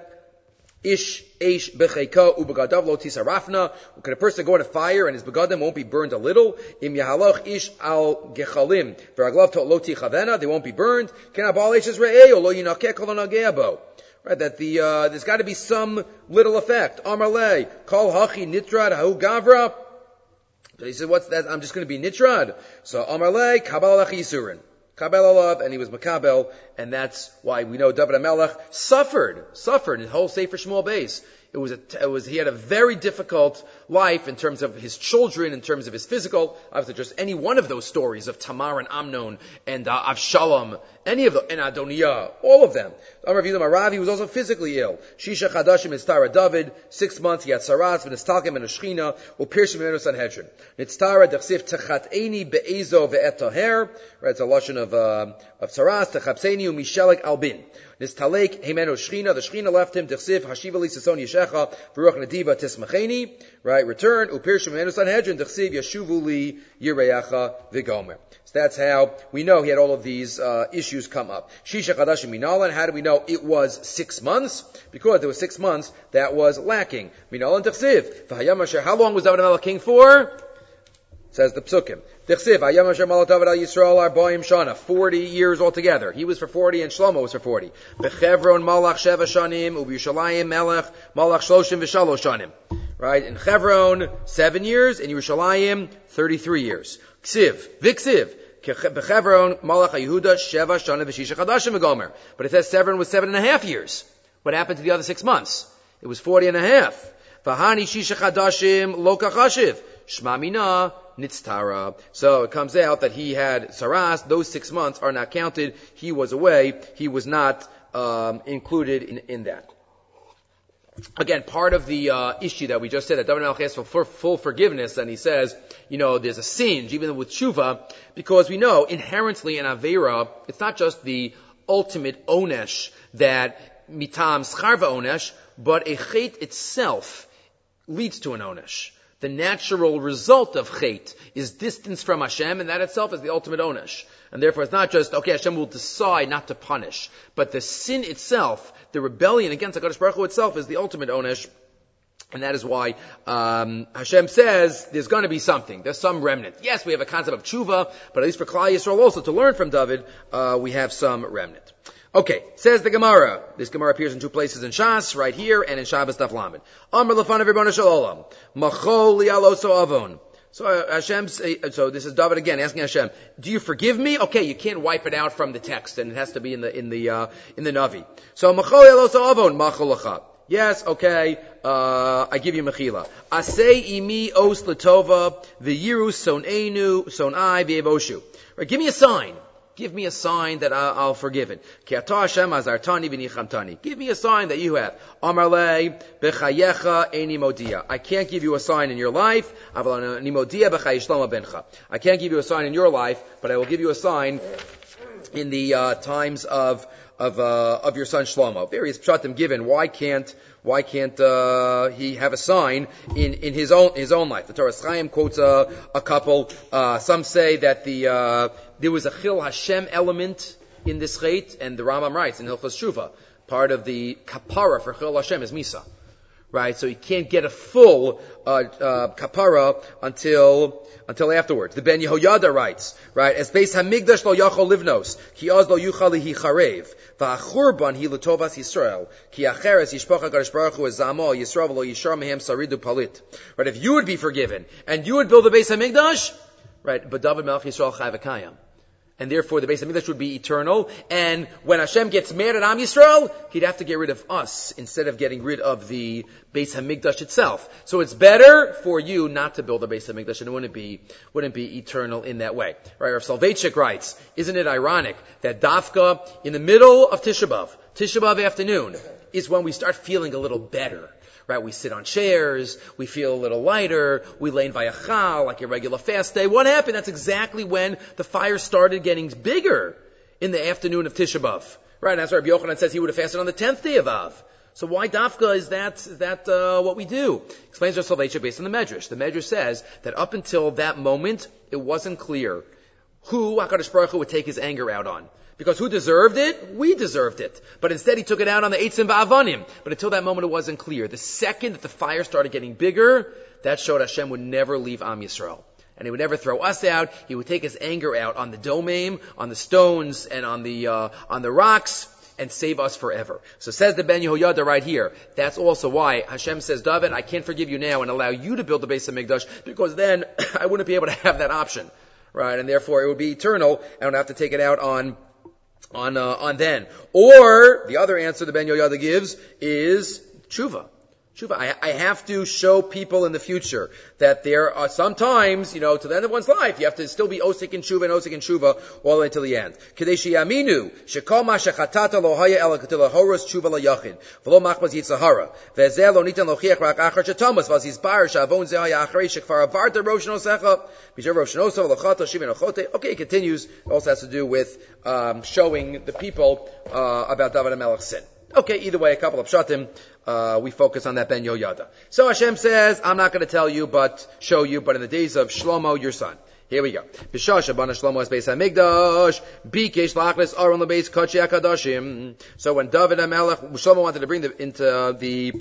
ish eish b'cheika ubegadav lo tisarafna. Could a person go in a fire and his begadim won't be burned a little? Im yahaloch ish al gechalim v'raglav lo tichavena. They won't be burned. Ken abal ish re'eo lo yinakeh kol nageabo. Right, that there's got to be some little effect. Amar le kol hachi nitrad ha'u gavra. So he said, what's that? I'm just going to be nitrad. So Amar le kabal alachi yisurin. Kabel alav, and he was makabel, and that's why we know David HaMelech suffered his whole Sefer Shmuel base. He had a very difficult life in terms of his children, in terms of his physical. Obviously, just any one of those stories of Tamar and Amnon and Avshalom, any of them, and Adoniah, all of them. Amar Vilam Aravi was also physically ill. Shisha Chadashim Nitztara David, 6 months he had Saras, V'nistalkem and Ashchina, Upirshim Menu Sanhedrin. Nitztara Dechsif Techateni Be'ezo Ve'etoher, right, it's a lashon of Saras, Techapseni U'mishelek Albin. Nistalek Hemenu Shchina, the Shchina left him, Dechsif Hashiva Li Sason Yeshecha, V'ruach Nadiva Tismacheni, right, return, Upirshim Menu Sanhedrin, Dechsiv Yeshuvu Li Yireyacha V'gomer. So that's how we know he had all of these issues come up. Shisha Chadashim Minalan, how do we know it was 6 months? Because there was 6 months that was lacking. Minalan Dechsiv. V'hayam Asher, how long was David HaMelech king for? Says the Psukim. Dechsiv, Hayam Asher Malach David al Yisrael Arboim Shana, 40 years altogether. He was for 40 and Shlomo was for 40. Bechevron Malach Sheva Shanim, Ubiyushalayim Melech Malach Shloshim V'Shalosh Shanim. Right? In Chevron, 7 years. In Yerushalayim, 33 years. Ksiv, Viksiv. Bechevron Malach Yehuda Sheva Shana V'Shisha Chadashim V'Gomer. But it says Severn was 7.5 years. What happened to the other 6 months? It was 40.5. V'hani Shisha Chadashim Lo Kachashiv. Shma Mina Nitztara. So it comes out that he had Saras. Those 6 months are not counted. He was away. He was not included in that. Again, part of the issue that we just said, that David HaMelech asked for full forgiveness, and he says, there's a singe, even with tshuva, because we know inherently in Aveira, it's not just the ultimate onesh that mitam scharva onesh, but a chet itself leads to an onesh. The natural result of chet is distance from Hashem, and that itself is the ultimate onesh. And therefore it's not just, okay, Hashem will decide not to punish, but the sin itself, the rebellion against HaKadosh Baruch Hu itself is the ultimate onesh. And that is why Hashem says there's going to be something. There's some remnant. Yes, we have a concept of tshuva, but at least for Klal Yisrael also, to learn from David, we have some remnant. Okay, says the Gemara. This Gemara appears in 2 places in Shas, right here, and in Shabbos Daf Lamed. Amar lefan everyone shalom. Machol lialoso avon. So Hashem, so this is David again asking Hashem, do you forgive me? Okay, you can't wipe it out from the text, and it has to be in the Navi. So Machol lialoso avon, machol lecha. Yes, okay, I give you mechila. Asei imi os letova, v'yiru son'enu, son'ai v'yevoshu. Right, give me a sign. Give me a sign that I'll forgive it. Ki ata Hashem azartani v'nichamtani. Give me a sign that you have. Amar le b'chayecha eini modia. I can't give you a sign in your life. Aval ani modia b'chay Shlomo bencha. I can't give you a sign in your life, but I will give you a sign in the times of your son Shlomo. Various pshatim given. Why can't he have a sign in his own life? The Torah Chaim quotes a couple. Some say that there was a Chil Hashem element in this chait, and the Rambam writes in Hilchos Shuvah, part of the kapara for Chil Hashem is Misa. Right, so he can't get a full kapara until afterwards. The Ben Yehoyada writes, right, as Beis Hamikdash lo yachol livnos, ki oz lo yuchal lihi charev, va'achurban hi l'tovas Yisrael, ki acheres yishpocha Kadosh Baruch Hu zamo Yisrael lo yishar mehem saridu palit. Right, if you would be forgiven and you would build the Beis Hamikdash, right, but David Melech Yisrael chai v'kayam. And therefore the Beis Hamikdash would be eternal. And when Hashem gets mad at Am Yisrael, He'd have to get rid of us instead of getting rid of the Beis Hamikdash itself. So it's better for you not to build a Beis Hamikdash, and it wouldn't be eternal in that way. Right? Rav Soloveitchik writes, isn't it ironic that Dafka in the middle of Tisha B'Av afternoon, is when we start feeling a little better. Right, we sit on chairs, we feel a little lighter, we lay in Vayachal, like a regular fast day. What happened? That's exactly when the fire started getting bigger in the afternoon of Tisha B'Av. Right, and that's why Rabbi Yochanan says he would have fasted on the 10th day of Av. So why Dafka is that what we do? Explains Rav Soloveitchik based on the Medrash. The Medrash says that up until that moment, it wasn't clear who HaKadosh Baruch Hu would take his anger out on. Because who deserved it? We deserved it. But instead he took it out on the Eitzim Va'avanim. But until that moment it wasn't clear. The second that the fire started getting bigger, that showed Hashem would never leave Am Yisrael. And he would never throw us out. He would take his anger out on the domain, on the stones, and on the rocks, and save us forever. So says the Ben Yehoyada right here. That's also why Hashem says, David, I can't forgive you now and allow you to build the Beis Hamikdash, because then I wouldn't be able to have that option. Right? And therefore it would be eternal, and I would have to take it out on then. Or, the other answer the Ben Yehoyada gives is tshuva. I have to show people in the future that there are sometimes, to the end of one's life, you have to still be osik in tshuva all the way till the end. Kadeshi yaminu, shekol ma shechatata lo haya ela katil horos tshuva la yachid, v'lo machbaz yitzahara, ve'zeh lo nitan lo chiach rak achar shetomas, v'az yizbar shavon zeh haya acharei shekfar avarta rosh nosecha, b'sher rosh nosecha l'chata shivin achote. Okay, it continues. It also has to do with showing the people about David HaMelech's sin. Okay, either way, a couple of pshatim. We focus on that Ben Yehoyada. So Hashem says, I'm not going to tell you, but show you, but in the days of Shlomo, your son. Here we go. B'shah shabana Shlomo es Beis HaMikdash, bikesh lachles aron lebeis kodshei HaKadoshim. So when David HaMelech, Shlomo wanted to bring into the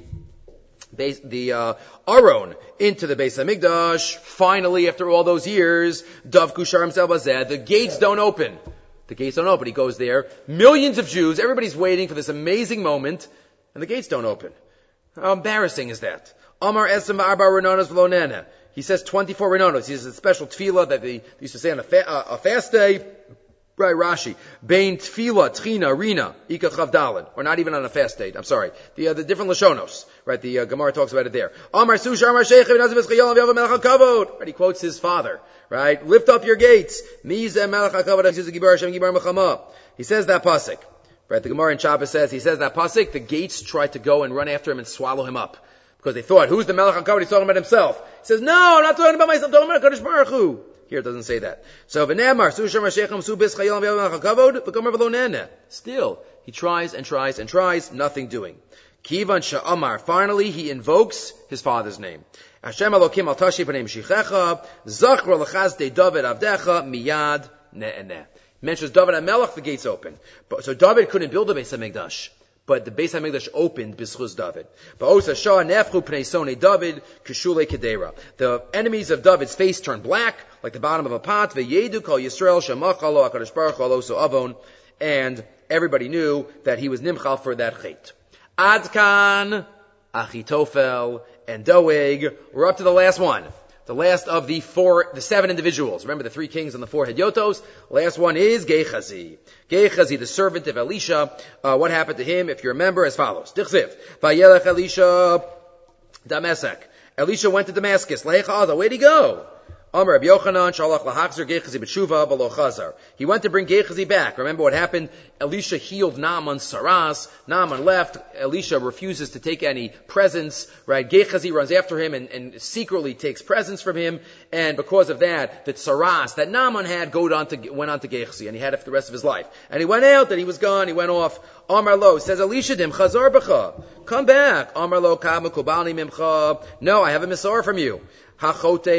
Aron into the Beis HaMikdash, finally, after all those years, Dav Kushar himself was there, the gates don't open. The gates don't open. He goes there. Millions of Jews, everybody's waiting for this amazing moment, and the gates don't open. How embarrassing is that? Amar esem v'arba renanos v'lo nena. He says 24 renanos. He says a special tefillah that they used to say on a fast day. Right, Rashi. Bein tefillah, tchina, rina, ika chavdalin. Or not even on a fast day. I'm sorry. The different lashonos. Right, the Gemara talks about it there. Amar sush, amar sheikh, v'nazim v'schayol, v'yavah melech hakavod. Right, he quotes his father. Right, lift up your gates. Mizeh melech hakavod, gibar Hashem, gibar mechama. He says that pasuk. Right, the Gemara in Shabbos says, he says that pasuk, the gates tried to go and run after him and swallow him up. Because they thought, who's the melech hakavod? He's talking about himself. He says, no, I'm not talking about myself, I'm talking about HaKadosh Baruch Hu. Here it doesn't say that. So, still, he tries and tries and tries, nothing doing. Kivan sha'amar, finally he invokes his father's name. Hashem Elokim al tashi b'nei Meshichecha, zachra l'chazde David avdecha, miyad ne'eneh. Mentions David HaMelech, the gates open. So David couldn't build the Beis HaMikdash. But the Beis HaMikdash opened b'schus David. The enemies of David's face turned black, like the bottom of a pot. And everybody knew that he was nimchal for that chait. Adkan, Achitofel, and Doeg. We're up to the last one. The last of the 7 individuals. Remember the 3 kings and the 4 hedyotos? Last one is Gehazi. Gehazi, the servant of Elisha. What happened to him? If you remember, as follows. Dichsiv. Vayelech Elisha Damasek. Elisha went to Damascus. Lecha Aza. Where'd he go? Amar Rabbi Yochanan, Shalach lahachzer Gehazi b'tshuva v'lo chazar. He went to bring Gehazi back. Remember what happened? Elisha healed Naaman's saras. Naaman left. Elisha refuses to take any presents, right? Gehazi runs after him and secretly takes presents from him. And because of that, the saras that Naaman had went on to Gehazi, and he had it for the rest of his life. And he went out, and he was gone, he went off. Amar lo, says Elisha dim, chazar b'cha. Come back. Amar lo, kama kubalni mimcha. No, I have a misor from you. Somebody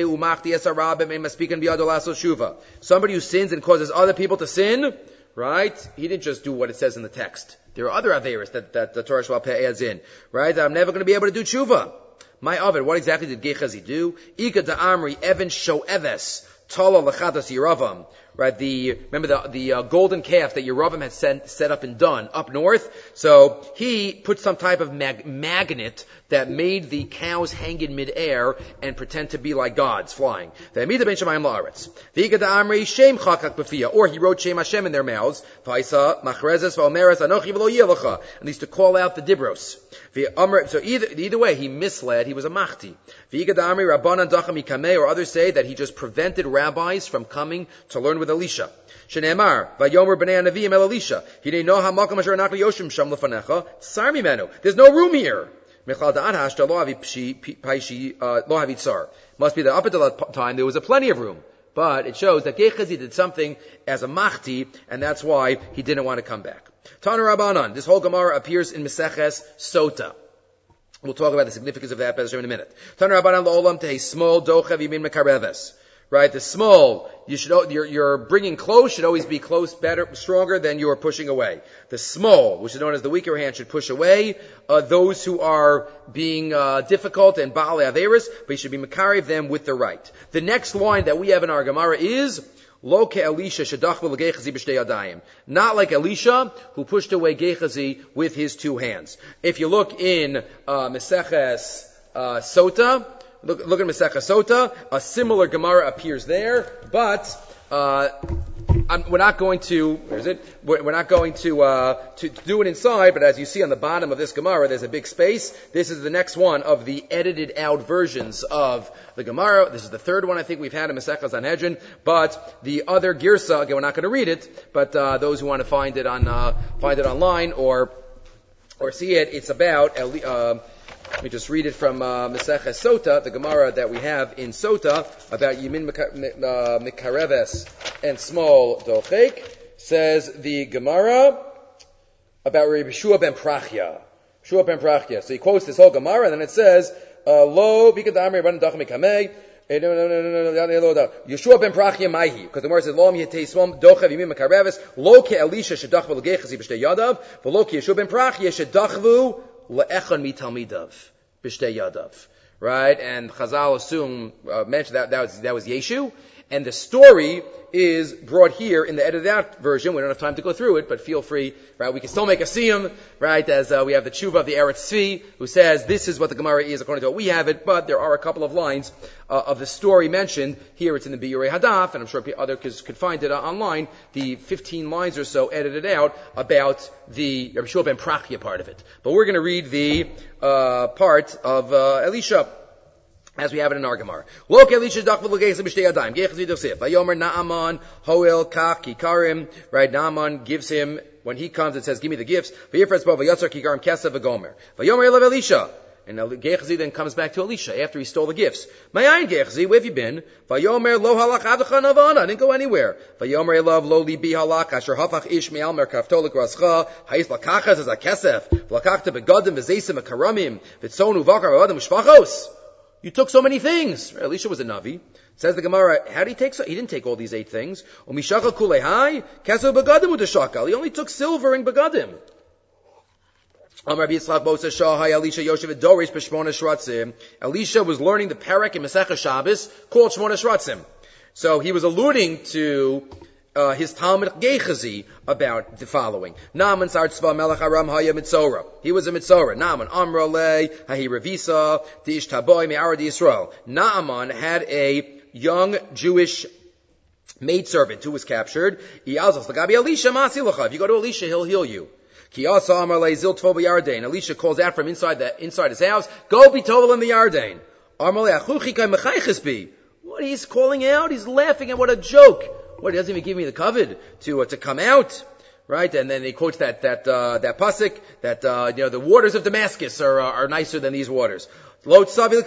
who sins and causes other people to sin, right? He didn't just do what it says in the text. There are other averis that the Torah Sheba'al Peh adds in, right? I'm never going to be able to do tshuva. My oven, what exactly did Gehazi do? Ika da'amri even sho'eves tala lechadas Yeravam. Right, remember the golden calf that Yeravam had set up and done up north. So he put some type of magnet that made the cows hang in midair and pretend to be like gods flying. Or he wrote Shem Hashem in their mouths, and used to call out the dibros. So either way, he misled. He was a machti. Or others say that he just prevented rabbis from coming to learn with Elisha. Shene'emar, vayomer b'nei hanavim el Elisha. Hinei no hamakam asher anachli yoshim sham lefanecha, tsar mimenu. There's no room here. Michal da'an hashta lo havi tsar. Must be that up until that time there was a plenty of room. But it shows that Gehazi did something as a machti, and that's why he didn't want to come back. Tana Rabbanan. This whole Gemara appears in Meseches Sota. We'll talk about the significance of that in a minute. Tana Rabbanan la'olam tehi small dochev yimin mekareves. Right, the small, you're bringing close should always be close, better, stronger than you are pushing away. The small, which is known as the weaker hand, should push away those who are being difficult and ba'alei averis, but you should be makarev them with the right. The next line that we have in our Gemara is Lo ke Elisha shedachvu l'Gehazi b'shtei yadayim. Not like Elisha, who pushed away Gehazi with his two hands. If you look in Meseches Sota, Look at Meseches Sota. A similar Gemara appears there, but we're not going to. Where is it? We're not going to do it inside. But as you see on the bottom of this Gemara, there's a big space. This is the next one of the edited out versions of the Gemara. This is the third one I think we've had in Meseches Sanhedrin. But the other Girsa, again, we're not going to read it. But those who want to find it online or see it, it's about. Let me just read it from Meseches Sota, the Gemara that we have in Sota about Yimin Mikareves and small Dochek. Says the Gemara about Rabbi Yeshua ben Prachya. So he quotes this whole Gemara, and then it says, Lo bikadamri rabban dach mikamei. Yeshua ben Prachya maihi, because the Gemara says, Lo miyatei small Dochev Yimin Mikareves, Lo ke Elisha shedachvu l'Gehazi b'shtei yadav, v'lo ke Yeshua ben Prachya shedachvu le'echon mitalmidav b'shtei yadav, right? And Chazal mentioned that was Yeshu, and the story is brought here in the edited out version. We don't have time to go through it, but feel free, right? We can still make a siyum, right? As we have the tshuva of the Eretz Tzvi, who says this is what the Gemara is according to what we have it, but there are a couple of lines of the story mentioned. Here it's in the Biurei Hadaf, and I'm sure others could find it online, the 15 lines or so edited out about the Rabbi Yeshua ben Prachya part of it. But we're going to read the part of Elisha, as we have it in our Gemara. Lo ke Elisha dachvu l'Gehazi b'shtei yadayim. Gehazi dosef. Vayomer Naaman hoel kach kikarim. Right, Naaman gives him, when he comes, it says, give me the gifts. Vayifretz bo vayatzar kikarim kesef v'gomer. Vayomer elav Elisha. And Gehazi then comes back to Elisha after he stole the gifts. Mayayin Gehazi, where have you been? Vayomer lo halach avdecha navana. I didn't go anywhere. Vayomer elav lo libi halach asher hafach ish me'al merkavto l'krascha. Hayis lakachas as a kesef. V'lakachta begadim v'zeisim v'karamim. V'tzonu v'akar v'adim u'shpachos. You took so many things. Elisha was a Navi. Says the Gemara, how did he take so? He didn't take all these 8 things. He only took silver and begadim. Elisha was learning the parak in Masechah Shabbos called Shmona Shratzim. So he was alluding to his Talmud Gehazi about the following. Naaman sar tzva melech aram haya mitzora. He was a mitzora. Naaman amra le hahi revisa diish taboy me'arad Yisrael. Naaman had a young Jewish maidservant who was captured. Iyazos l'gabi Elisha masi l'cha. If you go to Elisha, he'll heal you. Ki asa amar le zil tvo b'yardain. Elisha calls out from inside his house, go be tovel in the Yardain. Amar le achuchi kai mechayches bi. What he's calling out, he's laughing at what a joke. What, he doesn't even give me the covet to come out. Right? And then he quotes that pasuk, that, the waters of Damascus are nicer than these waters. I'm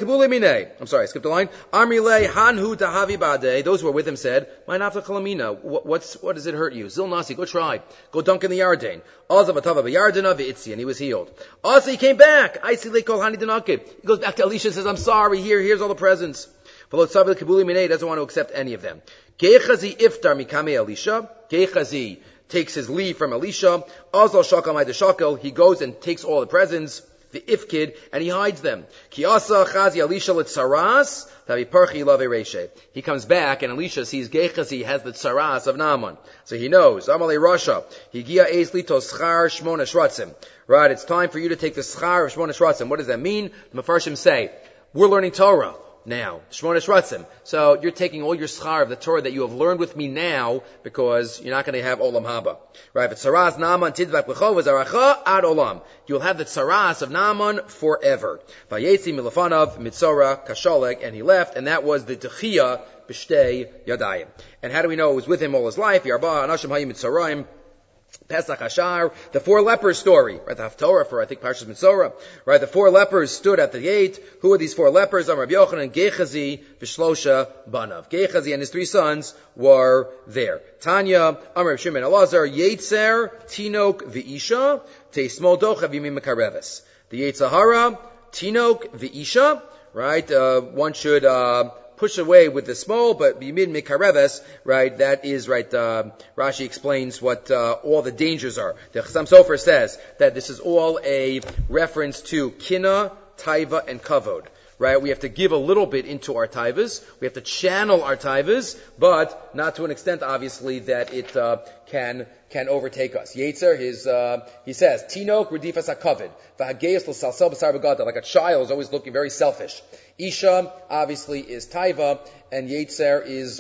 sorry, I skipped a line. Amrile hanhu tahavi bade. Those who were with him said, "My nafla kalamina. What does it hurt you? Zil nasi, go try. Go dunk in the Yarden. Azav atava b'Yardena v'itzi, and he was healed. Also, he came back. I see lekol hani denake. He goes back to Elisha and says, "I'm sorry. Here's all the presents." He doesn't want to accept any of them. Gechazi iftar mikame Elisha. Gechazi takes his leave from Elisha. Azal shakal ma'id shakel. He goes and takes all the presents, the ifkid, and he hides them. Kiasa chazi Elisha l'tzaras tavi parchi lave reshe. He comes back and Elisha sees Gechazi has the tzaras of Naaman, so he knows. Amalei Rasha higia eis lito schar shmona shratzim. Right, it's time for you to take the schar of shmona shratzim. What does that mean? The Mefarshim say we're learning Torah now, Shmona Shratzim. So you're taking all your schar of the Torah that you have learned with me now, because you're not going to have Olam Haba. Right? But Tzaras Naaman tidvak l'cho v'zaracha ad Olam. You'll have the Tzaras of Naaman forever. Vayetzi milafanav mitzora kasholek, and he left, and that was the Techiyah b'shtei yadayim. And how do we know it was with him all his life? Yarba anashim hayim mitzorayim. Pesach Hashar, the 4 lepers story, right? The Haftorah for, I think, Parshas Mitzorah, right? The 4 lepers stood at the gate. Who are these 4 lepers? Rabbi Yochanan, Gechazi, Vishlosha, Banav. Gechazi and his 3 sons were there. Tanya, Amr Shimon Elazar, Yetzer, Tinok, V'isha, Teismol Dochav Yimim Mekareves. The Yetzahara, Tinok, V'isha, right? One should, push away with the small, but bimid mikareves, right? That is right. Rashi explains what all the dangers are. The Chassam Sofer says that this is all a reference to kina, taiva, and kavod. Right? We have to give a little bit into our taivas. We have to channel our taivas, but not to an extent, obviously, that it can overtake us. Yetzer, he says, Tinok redifas hakavid, v'hageis l'salsel b'sar b'gada, like a child is always looking very selfish. Isha, obviously, is taiva, and Yetzer is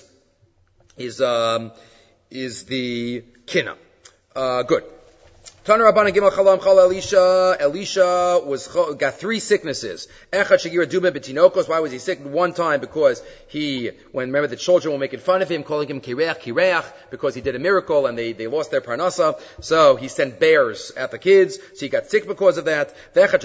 the kina. Good. Tana Rabbanan Gimel Chalam Chala Elisha. Elisha got 3 sicknesses. Echad Shagira Duma Betinokos. Why was he sick? One time because remember the children were making fun of him, calling him Kireach, because he did a miracle and they lost their parnasa. So he sent bears at the kids. So he got sick because of that.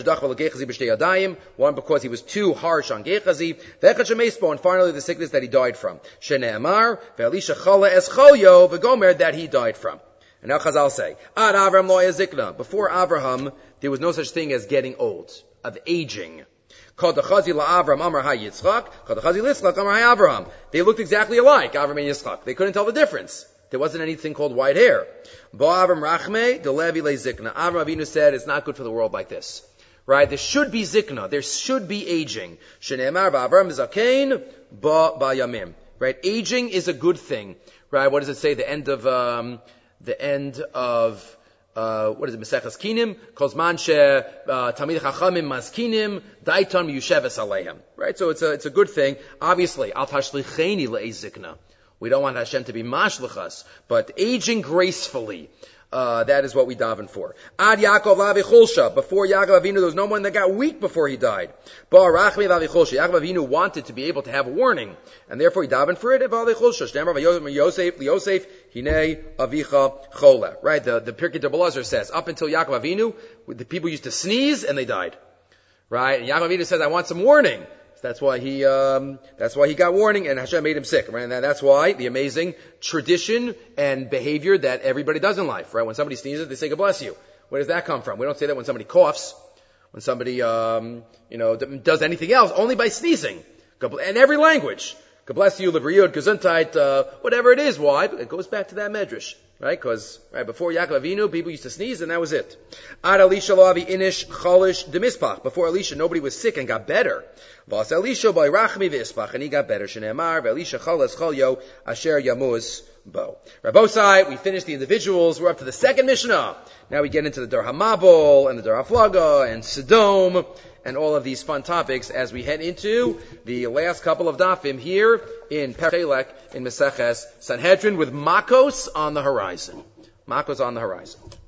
One because he was too harsh on Gechazi. And finally the sickness that he died from. Shene'amar Ve'elisha Chala Es Cholyo V'gomer, that he died from. And now Chazal say, Ad Avram lo yazikna. Before Avraham, there was no such thing as getting old, of aging. Kol dechazi la'Avram amar ha-Yitzchak, kol dechazi l'Yitzchak amar ha-Avraham. They looked exactly alike, Avram and Yitzchak. They couldn't tell the difference. There wasn't anything called white hair. Bo Avram rachme, de levi le zikna. Avram Avinu said, it's not good for the world like this. Right? There should be zikna. There should be aging. Shene'emar v'Avram zakein ba'yamim. Right? Aging is a good thing. Right? What does it say? The end of what is it? Maseches Kinim, Kozman she Talmid Chachamim Maskinim Daiton Yusheves Aleihim. Right, so it's a good thing. Obviously, Al Tashlicheni le'ezikna. We don't want Hashem to be mashlichas, but aging gracefully. That is what we daven for. Ad Yaakov Lavi Chulsha. Before Yaakov Avinu, there was no one that got weak before he died. Ba'arachmi Lavi Chulsha. Yaakov Avinu wanted to be able to have a warning, and therefore he davened for it. Lavi Chulsha. Shnemar Yosef Hinei Avicha Chola. Right? The Pirkei Belazar says, up until Yaakov Avinu, the people used to sneeze and they died. Right? And Yaakov Avinu says, I want some warning. That's why he got warning, and Hashem made him sick. Right? And that's why the amazing tradition and behavior that everybody does in life. Right? When somebody sneezes, they say, God bless you. Where does that come from? We don't say that when somebody coughs, when somebody, does anything else, only by sneezing. In every language. God bless you, Livriyud, Gesundheit, whatever it is. Why? It goes back to that medrash. Right? Because, before Yaakov Avinu, people used to sneeze and that was it. Ad Elisha lo avi inish cholish demispach. Before Elisha, nobody was sick and got better. Vas Elisha by rachmi v'ispach, and he got better. Shene'emar ve'elisha choles cholyo asher yamuz bo. Rabbosai, we finished the individuals. We're up to the second Mishnah. Now we get into the Dar HaMabul and the Dar HaFlaga and Sodom and all of these fun topics as we head into the last couple of dafim here in Perek in Maseches Sanhedrin with Makos on the horizon. Makos on the horizon.